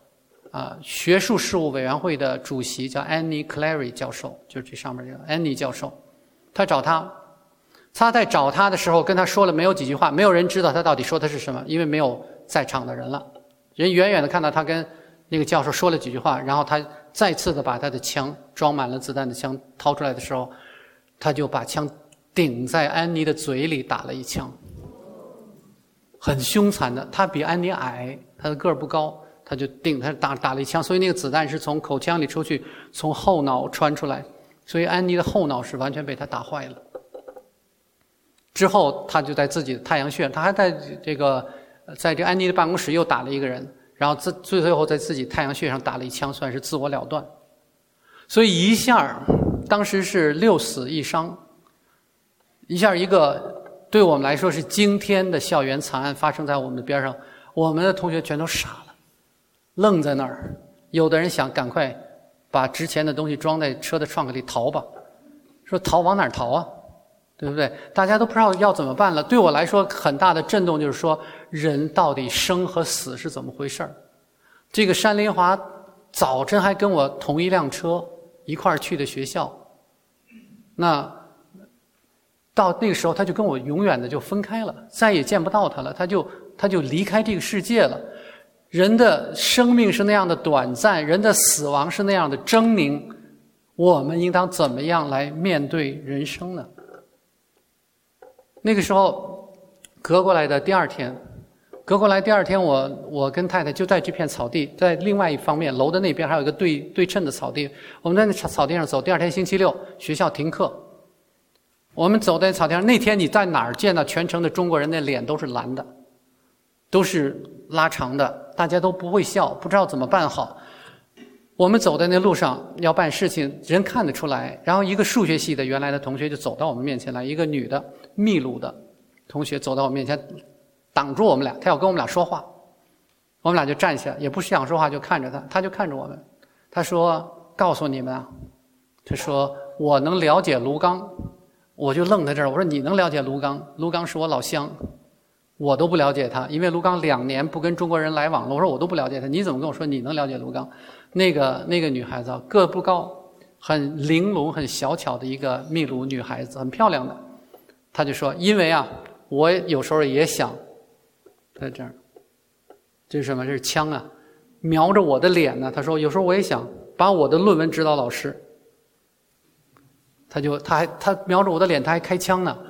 Speaker 2: 学术事务委员会的主席，叫 Annie Clary 教授，就是这上面这个 Annie 教授。他找他在找他的时候跟他说了没有几句话，没有人知道他到底说的是什么，因为没有在场的人了。人远远的看到他跟那个教授说了几句话，然后他再次的把他的枪，装满了子弹的枪掏出来的时候，他就把枪顶在安妮的嘴里打了一枪，很凶残的。他比安妮矮，他的个儿不高，他就打了一枪，所以那个子弹是从口腔里出去，从后脑穿出来，所以安妮的后脑是完全被他打坏了。之后他就在自己的太阳穴，他还在这个安妮的办公室又打了一个人，然后最后在自己太阳穴上打了一枪，算是自我了断。所以一下当时是6死1伤，一下一个对我们来说是惊天的校园惨案发生在我们的边上，我们的同学全都傻了，愣在那儿。有的人想赶快把值钱的东西装在车的trunk里逃吧，说逃往哪儿逃啊？对不对？大家都不知道要怎么办了。对我来说很大的震动就是说，人到底生和死是怎么回事？这个山林华早晨还跟我同一辆车一块儿去的学校，那到那个时候他就跟我永远的就分开了，再也见不到他了，他就离开这个世界了。人的生命是那样的短暂，人的死亡是那样的狰狞，我们应当怎么样来面对人生呢？那个时候隔过来第二天，我跟太太就在这片草地，在另外一方面楼的那边还有一个对称的草地，我们在那草地上走。第二天星期六学校停课，我们走在草地上。那天你在哪儿见到全城的中国人的脸都是蓝的，都是拉长的，大家都不会笑，不知道怎么办好。我们走在那路上要办事情，人看得出来。然后一个数学系的原来的同学就走到我们面前来，一个女的秘鲁的同学走到我面前，挡住我们俩，他要跟我们俩说话。我们俩就站下，也不想说话，就看着他，他就看着我们。他说：“告诉你们啊，他说我能了解卢刚。”我就愣在这儿，我说：“你能了解卢刚？卢刚是我老乡，我都不了解他，因为卢刚2年不跟中国人来往了。”我说：“我都不了解他，你怎么跟我说你能了解卢刚？”那个女孩子个不高，很玲珑很小巧的一个秘鲁女孩子，很漂亮的。她就说：“因为啊，我有时候也想。”在这儿，这是什么？这是枪啊，瞄着我的脸呢。她说：“有时候我也想把我的论文指导老师。”她瞄着我的脸，她还开枪呢。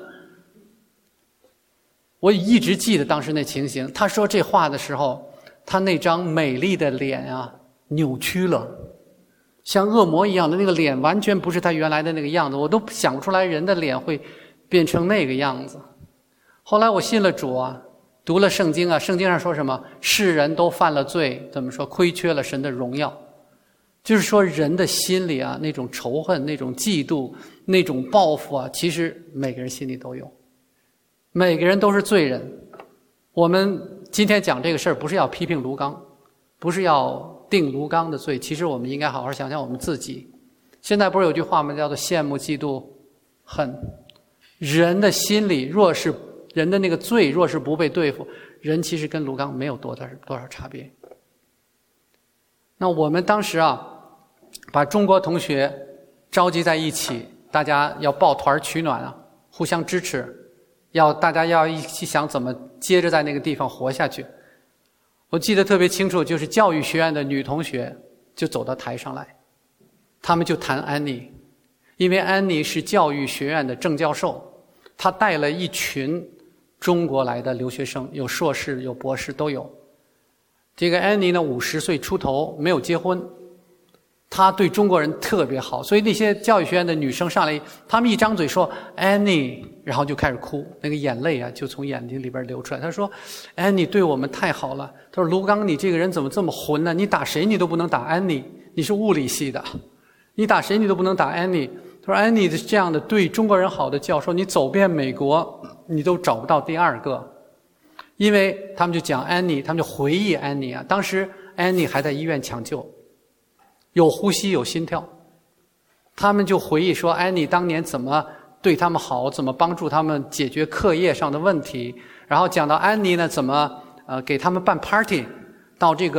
Speaker 2: 我一直记得当时那情形。她说这话的时候，她那张美丽的脸啊扭曲了，像恶魔一样的那个脸，完全不是他原来的那个样子。我都想不出来人的脸会变成那个样子。后来我信了主啊，读了圣经啊，圣经上说什么？世人都犯了罪，怎么说？亏缺了神的荣耀。就是说人的心里啊，那种仇恨，那种嫉妒，那种报复啊，其实每个人心里都有，每个人都是罪人。我们今天讲这个事儿，不是要批评卢刚，不是要定卢刚的罪，其实我们应该好好想想我们自己。现在不是有句话吗？叫做羡慕嫉妒恨。人的心里若是人的那个罪若是不被对付，人其实跟卢刚没有多少差别。那我们当时啊，把中国同学召集在一起，大家要抱团取暖啊，互相支持，大家要一起想怎么接着在那个地方活下去。我记得特别清楚，就是教育学院的女同学就走到台上来，他们就谈安妮，因为安妮是教育学院的正教授，她带了一群中国来的留学生，有硕士有博士都有。这个安妮呢50岁出头，没有结婚，她对中国人特别好，所以那些教育学院的女生上来，她们一张嘴说安妮，然后就开始哭，那个眼泪啊就从眼睛里边流出来。她说安妮对我们太好了，她说卢刚你这个人怎么这么混呢？你打谁你都不能打安妮，你是物理系的，你打谁你都不能打安妮。她说安妮这样的对中国人好的教授，你走遍美国你都找不到第二个。因为他们就讲安妮，他们就回忆安妮啊，当时安妮还在医院抢救，有呼吸有心跳，他们就回忆说安妮当年怎么对他们好，怎么帮助他们解决课业上的问题，然后讲到安妮呢怎么给他们办 party， 到这个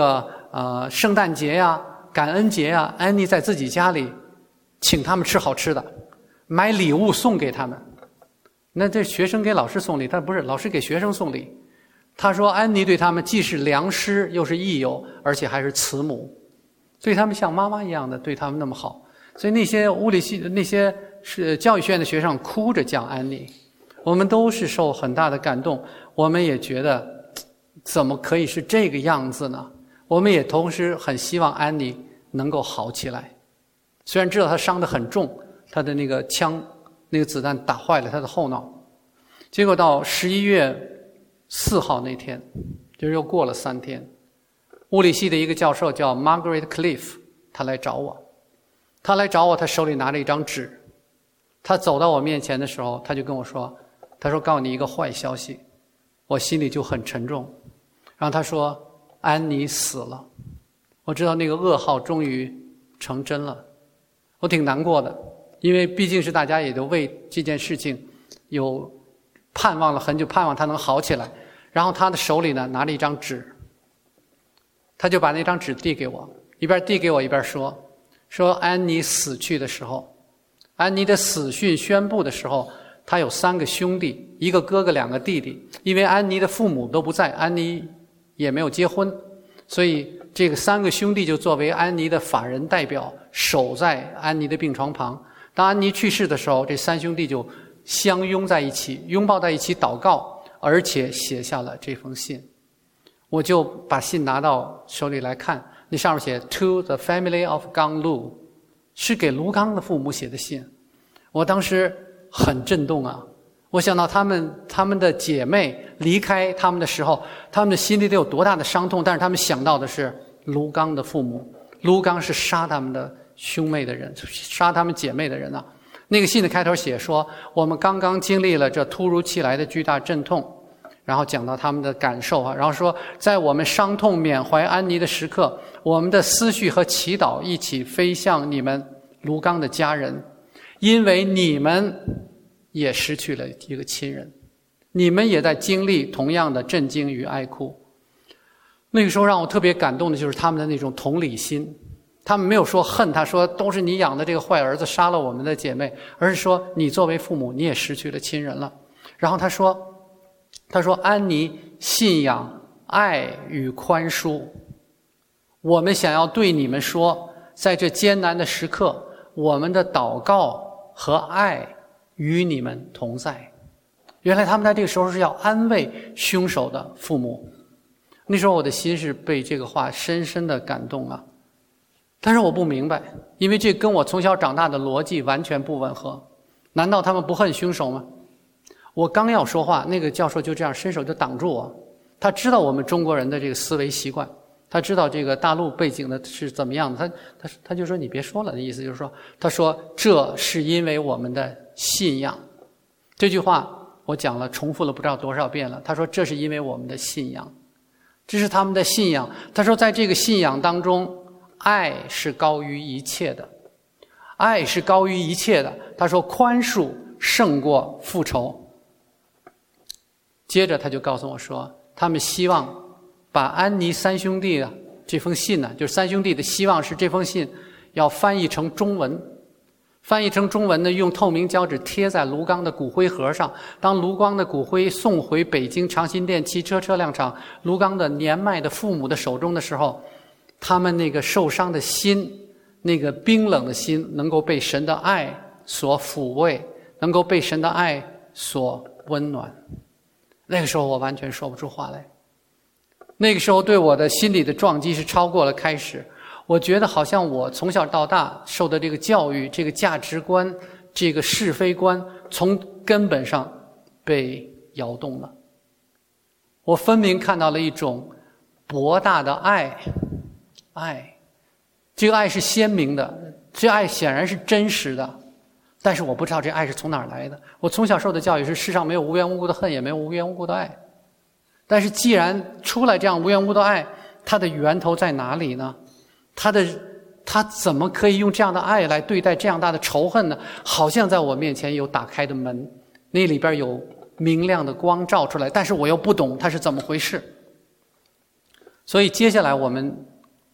Speaker 2: 圣诞节呀、感恩节呀，安妮在自己家里请他们吃好吃的，买礼物送给他们。那这学生给老师送礼，但不是老师给学生送礼。他说安妮对他们既是良师又是益友，而且还是慈母，对他们像妈妈一样的对他们那么好。所以那些物理系那些是教育学院的学生哭着讲安妮，我们都是受很大的感动。我们也觉得怎么可以是这个样子呢？我们也同时很希望安妮能够好起来。虽然知道她伤得很重，她的那个枪那个子弹打坏了她的后脑。结果到11月4号那天，就是又过了3天，物理系的一个教授叫 Margaret Cliff， 他来找我。他手里拿着一张纸。他走到我面前的时候，他就跟我说，他说告诉你一个坏消息。我心里就很沉重。然后他说安妮死了。我知道那个噩耗终于成真了。我挺难过的，因为毕竟是大家也都为这件事情有盼望了很久，盼望他能好起来。然后他的手里呢拿着一张纸，他就把那张纸递给我，一边递给我一边说安妮死去的时候，安妮的死讯宣布的时候，他有3个兄弟，一个哥哥2个弟弟。因为安妮的父母都不在，安妮也没有结婚，所以这个3个兄弟就作为安妮的法人代表守在安妮的病床旁。当安妮去世的时候，这3兄弟就相拥在一起，拥抱在一起祷告，而且写下了这封信。我就把信拿到手里来看，那上面写 To the family of Gang Lu， 是给卢刚的父母写的信。我当时很震动啊，我想到他们的姐妹离开他们的时候，他们的心里得有多大的伤痛，但是他们想到的是卢刚的父母。卢刚是杀他们的兄妹的人，杀他们姐妹的人啊。那个信的开头写说，我们刚刚经历了这突如其来的巨大阵痛，然后讲到他们的感受啊，然后说在我们伤痛缅怀安妮的时刻，我们的思绪和祈祷一起飞向你们卢刚的家人，因为你们也失去了一个亲人，你们也在经历同样的震惊与哀哭。那个时候让我特别感动的就是他们的那种同理心，他们没有说恨他，说都是你养的这个坏儿子杀了我们的姐妹，而是说你作为父母你也失去了亲人了。然后他说安妮信仰爱与宽恕，我们想要对你们说，在这艰难的时刻，我们的祷告和爱与你们同在。原来他们在这个时候是要安慰凶手的父母。那时候我的心是被这个话深深的感动啊。但是我不明白，因为这跟我从小长大的逻辑完全不吻合。难道他们不恨凶手吗？我刚要说话，那个教授就这样伸手就挡住我。他知道我们中国人的这个思维习惯，他知道这个大陆背景的是怎么样的，他就说你别说了，的意思就是说，他说这是因为我们的信仰。这句话我讲了，重复了不知道多少遍了。他说这是因为我们的信仰，这是他们的信仰。他说在这个信仰当中，爱是高于一切的，爱是高于一切的。他说宽恕胜过复仇。接着他就告诉我说，他们希望把安妮3兄弟的这封信呢，就是3兄弟的希望是这封信要翻译成中文，翻译成中文呢，用透明胶纸贴在卢刚的骨灰盒上。当卢刚的骨灰送回北京长辛店汽车车辆厂卢刚的年迈的父母的手中的时候，他们那个受伤的心，那个冰冷的心能够被神的爱所抚慰，能够被神的爱所温暖。那个时候我完全说不出话来。那个时候对我的心理的撞击是超过了开始。我觉得好像我从小到大受的这个教育，这个价值观，这个是非观，从根本上被摇动了。我分明看到了一种博大的爱，这个爱是鲜明的，这爱显然是真实的，但是我不知道这爱是从哪儿来的。我从小受的教育是世上没有无缘无故的恨，也没有无缘无故的爱。但是既然出来这样无缘无故的爱，它的源头在哪里呢？他怎么可以用这样的爱来对待这样大的仇恨呢？好像在我面前有打开的门，那里边有明亮的光照出来，但是我又不懂它是怎么回事。所以接下来我们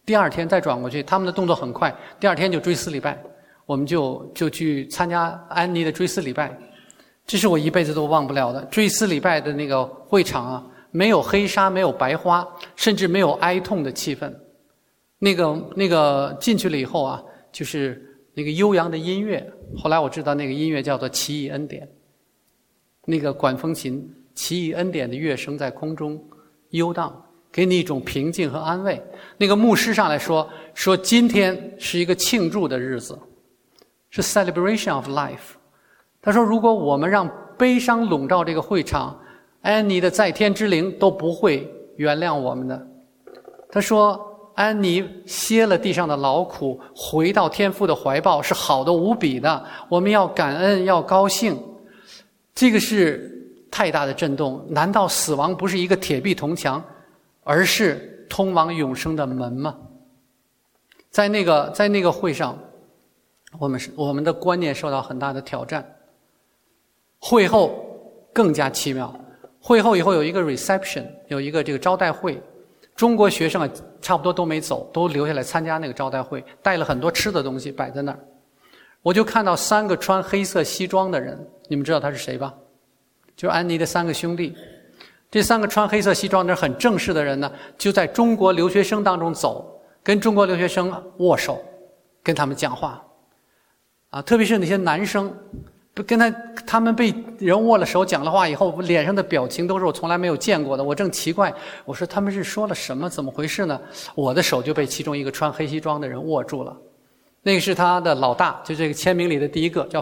Speaker 2: 第二天再转过去，他们的动作很快，第二天就追思礼拜，我们就去参加安妮的追思礼拜。这是我一辈子都忘不了的。追思礼拜的那个会场啊，没有黑纱，没有白花，甚至没有哀痛的气氛。那个进去了以后啊，就是那个悠扬的音乐，后来我知道那个音乐叫做奇异恩典。那个管风琴奇异恩典的乐声在空中游荡，给你一种平静和安慰。那个牧师上来说今天是一个庆祝的日子，是 celebration of life。他说如果我们让悲伤笼罩这个会场，安妮的在天之灵都不会原谅我们的。他说安妮歇了地上的劳苦，回到天父的怀抱，是好的无比的，我们要感恩，要高兴。这个是太大的震动。难道死亡不是一个铁壁铜墙，而是通往永生的门吗？在那个会上，我们的观念受到很大的挑战。会后更加奇妙，会后以后有一个 reception， 有一个这个招待会。中国学生啊，差不多都没走，都留下来参加那个招待会，带了很多吃的东西摆在那儿。我就看到3个穿黑色西装的人，你们知道他是谁吧？就是安妮的3个兄弟。这3个穿黑色西装的很正式的人呢，就在中国留学生当中走，跟中国留学生握手，跟他们讲话。特别是那些男生，跟他们被人握了手讲了话以后，脸上的表情都是我从来没有见过的。我正奇怪，我说他们是说了什么，怎么回事呢？我的手就被其中一个穿黑西装的人握住了。那个是他的老大，就这个签名里的第一个，叫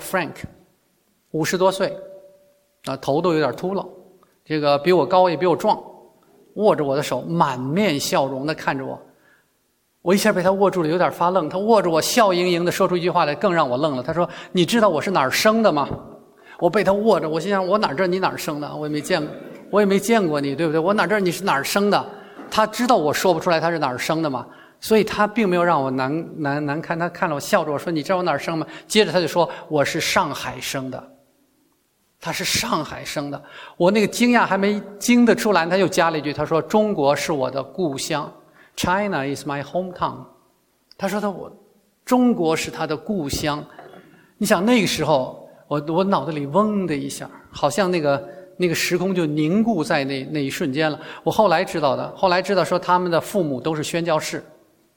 Speaker 2: Frank，50多岁，头都有点秃噜，这个比我高也比我壮，握着我的手，满面笑容地看着我。我一下被他握住了，有点发愣。他握着我，笑盈盈地说出一句话来，更让我愣了。他说：“你知道我是哪儿生的吗？”我被他握着，我心想：我哪知道你哪儿生的？我也没见过你，对不对？我哪知道你是哪儿生的？他知道我说不出来他是哪儿生的吗？所以他并没有让我难看。他看了我，笑着我说：“你知道我哪儿生吗？”接着他就说：“我是上海生的。”他是上海生的。我那个惊讶还没惊得出来，他又加了一句，他说：“中国是我的故乡。” China is my hometown。 他说中国是他的故乡。你想那个时候我脑子里嗡的一下，好像那个时空就凝固在那一瞬间了。我后来知道说他们的父母都是宣教士，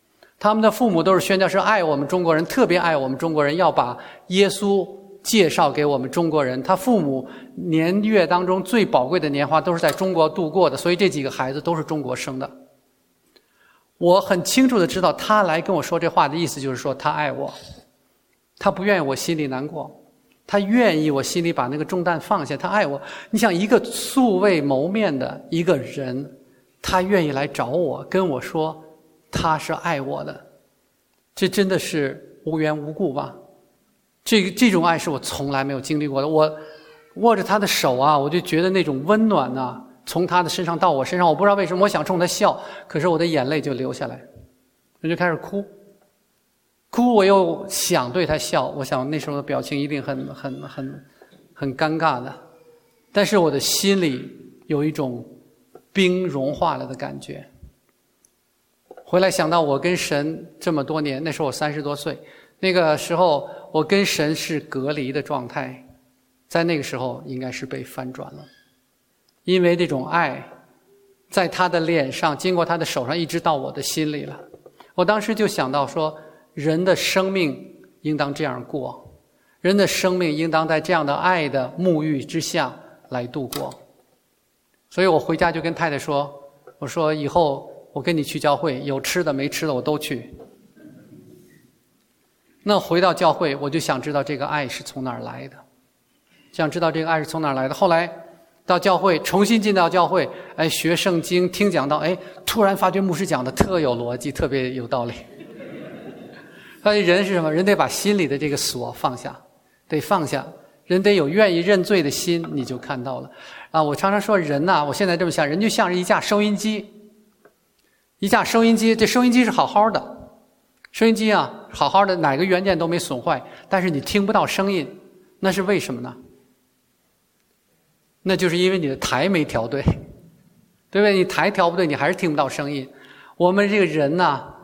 Speaker 2: 爱我们中国人，特别爱我们中国人，要把耶稣介绍给我们中国人。他父母年月当中最宝贵的年华都是在中国度过的，所以这几个孩子都是中国生的。我很清楚的知道他来跟我说这话的意思，就是说他爱我，他不愿意我心里难过，他愿意我心里把那个重担放下，他爱我。你想一个素未谋面的一个人，他愿意来找我，跟我说他是爱我的，这真的是无缘无故吧？这种爱是我从来没有经历过的。我握着他的手啊，我就觉得那种温暖啊，从他的身上到我身上，我不知道为什么，我想冲他笑，可是我的眼泪就流下来，我就开始哭，我又想对他笑，我想那时候的表情一定很尴尬的，但是我的心里有一种冰融化了的感觉。回来想到我跟神这么多年，那时候我30多岁，那个时候我跟神是隔离的状态，在那个时候应该是被翻转了。因为这种爱在他的脸上，经过他的手上，一直到我的心里了。我当时就想到说，人的生命应当这样过，人的生命应当在这样的爱的沐浴之下来度过。所以我回家就跟太太说，我说以后我跟你去教会，有吃的没吃的我都去。那回到教会，我就想知道这个爱是从哪儿来的，后来到教会，重新进到教会，学圣经，听讲道，突然发觉牧师讲的特有逻辑，特别有道理。人是什么？人得把心里的这个锁放下，得放下，人得有愿意认罪的心，你就看到了。我常常说人呐，我现在这么想，人就像是一架收音机，这收音机是好好的，收音机啊，好好的，哪个元件都没损坏，但是你听不到声音，那是为什么呢？那就是因为你的台没调对，对不对？你台调不对，你还是听不到声音。我们这个人呢，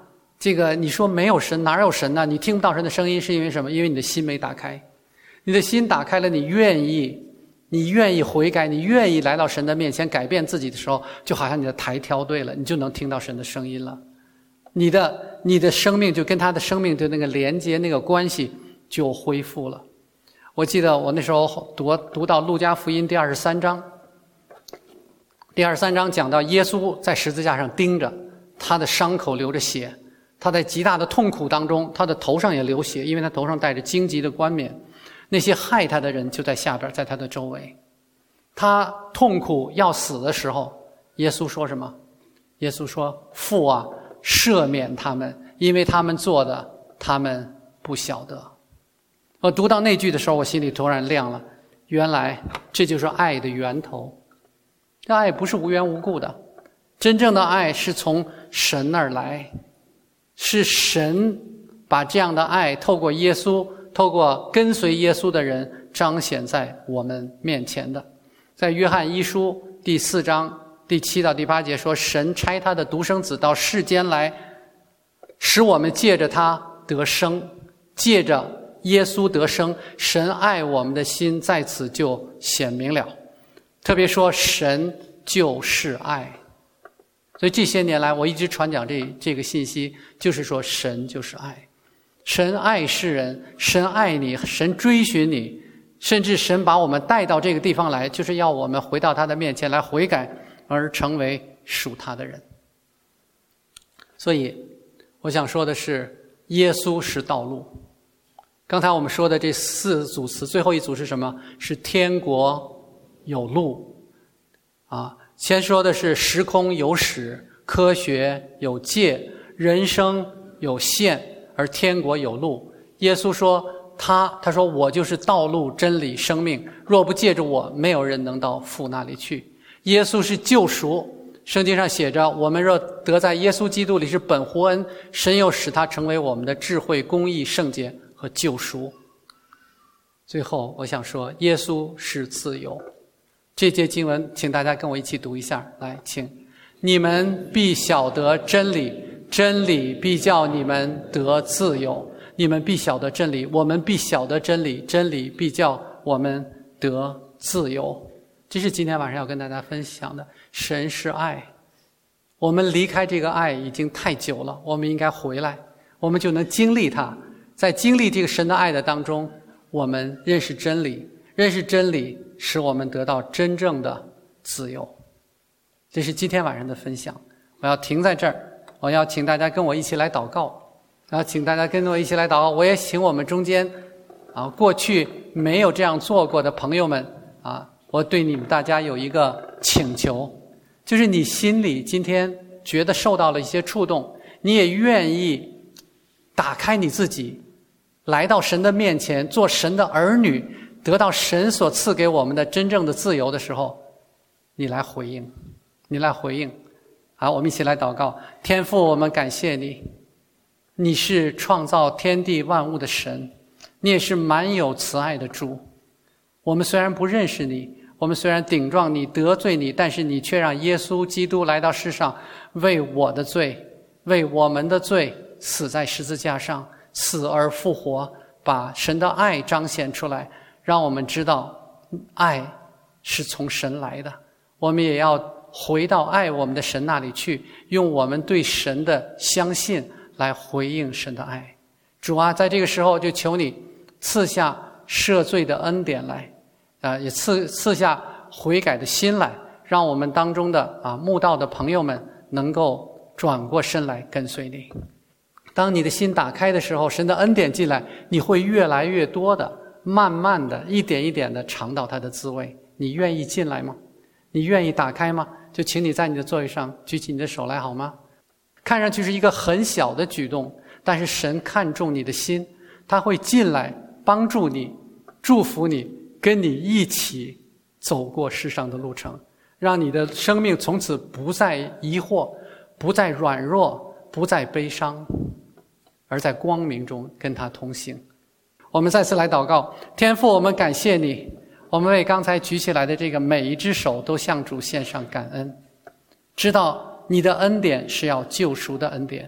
Speaker 2: 这个你说没有神，哪有神呢？你听不到神的声音是因为什么？因为你的心没打开。你的心打开了，你愿意悔改，你愿意来到神的面前改变自己的时候，就好像你的台挑对了，你就能听到神的声音了。你的生命就跟他的生命的那个连接，那个关系就恢复了。我记得我那时候读到路加福音第23章，第23章讲到耶稣在十字架上钉着，他的伤口流着血，他在极大的痛苦当中，他的头上也流血，因为他头上戴着荆棘的冠冕。那些害他的人就在下边，在他的周围。他痛苦要死的时候，耶稣说什么？耶稣说：父啊，赦免他们，因为他们做的他们不晓得。我读到那句的时候，我心里突然亮了，原来这就是爱的源头。这爱不是无缘无故的，真正的爱是从神那儿来，是神把这样的爱透过耶稣，透过跟随耶稣的人彰显在我们面前的。在约翰一书第4章第7到第8节说，神差他的独生子到世间来，使我们借着他得生，借着耶稣得生，神爱我们的心在此就显明了。特别说神就是爱。所以这些年来我一直传讲这个信息，就是说神就是爱。神爱世人，神爱你，神追寻你，甚至神把我们带到这个地方来，就是要我们回到他的面前来悔改，而成为属他的人。所以我想说的是，耶稣是道路。刚才我们说的这4组词，最后一组是什么？是天国有路啊。先说的是时空有始，科学有界，人生有限，而天国有路。耶稣说他说我就是道路真理生命，若不借着我，没有人能到父那里去。耶稣是救赎，圣经上写着，我们若得在耶稣基督里是本乎恩，神又使他成为我们的智慧、公义、圣洁和救赎。最后我想说，耶稣是自由。这节经文请大家跟我一起读一下，来，请。你们必晓得真理，真理必叫你们得自由。你们必晓得真理，我们必晓得真理，真理必叫我们得自由。这是今天晚上要跟大家分享的。神是爱，我们离开这个爱已经太久了，我们应该回来，我们就能经历它。在经历这个神的爱的当中，我们认识真理，认识真理使我们得到真正的自由。这是今天晚上的分享，我要停在这儿，我要请大家跟我一起来祷告，然后请大家跟我一起来祷告。我也请我们中间过去没有这样做过的朋友们我对你们大家有一个请求，就是你心里今天觉得受到了一些触动，你也愿意打开你自己，来到神的面前，做神的儿女，得到神所赐给我们的真正的自由的时候，你来回应，你来回应。好，我们一起来祷告。天父，我们感谢你，你是创造天地万物的神，你也是满有慈爱的主。我们虽然不认识你，我们虽然顶撞你，得罪你，但是你却让耶稣基督来到世上，为我的罪，为我们的罪死在十字架上，死而复活，把神的爱彰显出来，让我们知道爱是从神来的。我们也要回到爱我们的神那里去，用我们对神的相信来回应神的爱。主啊，在这个时候就求你赐下赦罪的恩典来，也赐下悔改的心来，让我们当中的慕道的朋友们能够转过身来跟随你。当你的心打开的时候，神的恩典进来，你会越来越多的慢慢的一点一点的尝到它的滋味。你愿意进来吗？你愿意打开吗？就请你在你的座位上举起你的手来好吗？看上去是一个很小的举动，但是神看重你的心，他会进来帮助你，祝福你，跟你一起走过世上的路程，让你的生命从此不再疑惑，不再软弱，不再悲伤，而在光明中跟他同行。我们再次来祷告。天父，我们感谢你，我们为刚才举起来的这个每一只手都向主献上感恩，知道你的恩典是要救赎的恩典，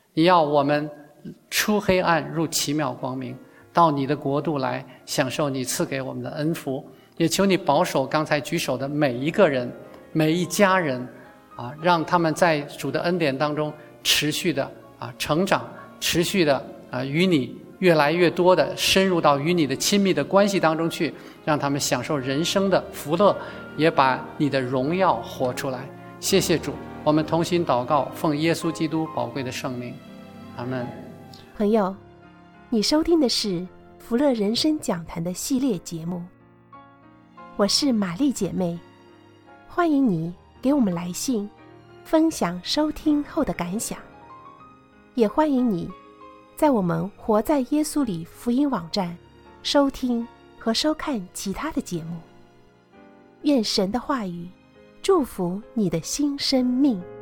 Speaker 2: 你要我们出黑暗入奇妙光明，到你的国度来享受你赐给我们的恩福。也求你保守刚才举手的每一个人每一家人让他们在主的恩典当中持续的成长，持续的与你越来越多的深入到与你的亲密的关系当中去，让他们享受人生的福乐，也把你的荣耀活出来。谢谢主，我们同心祷告，奉耶稣基督宝贵的圣名，阿们。
Speaker 1: 朋友，你收听的是福乐人生讲坛的系列节目，我是玛丽姐妹，欢迎你给我们来信分享收听后的感想，也欢迎你在我们活在耶稣里福音网站收听和收看其他的节目。愿神的话语祝福你的新生命。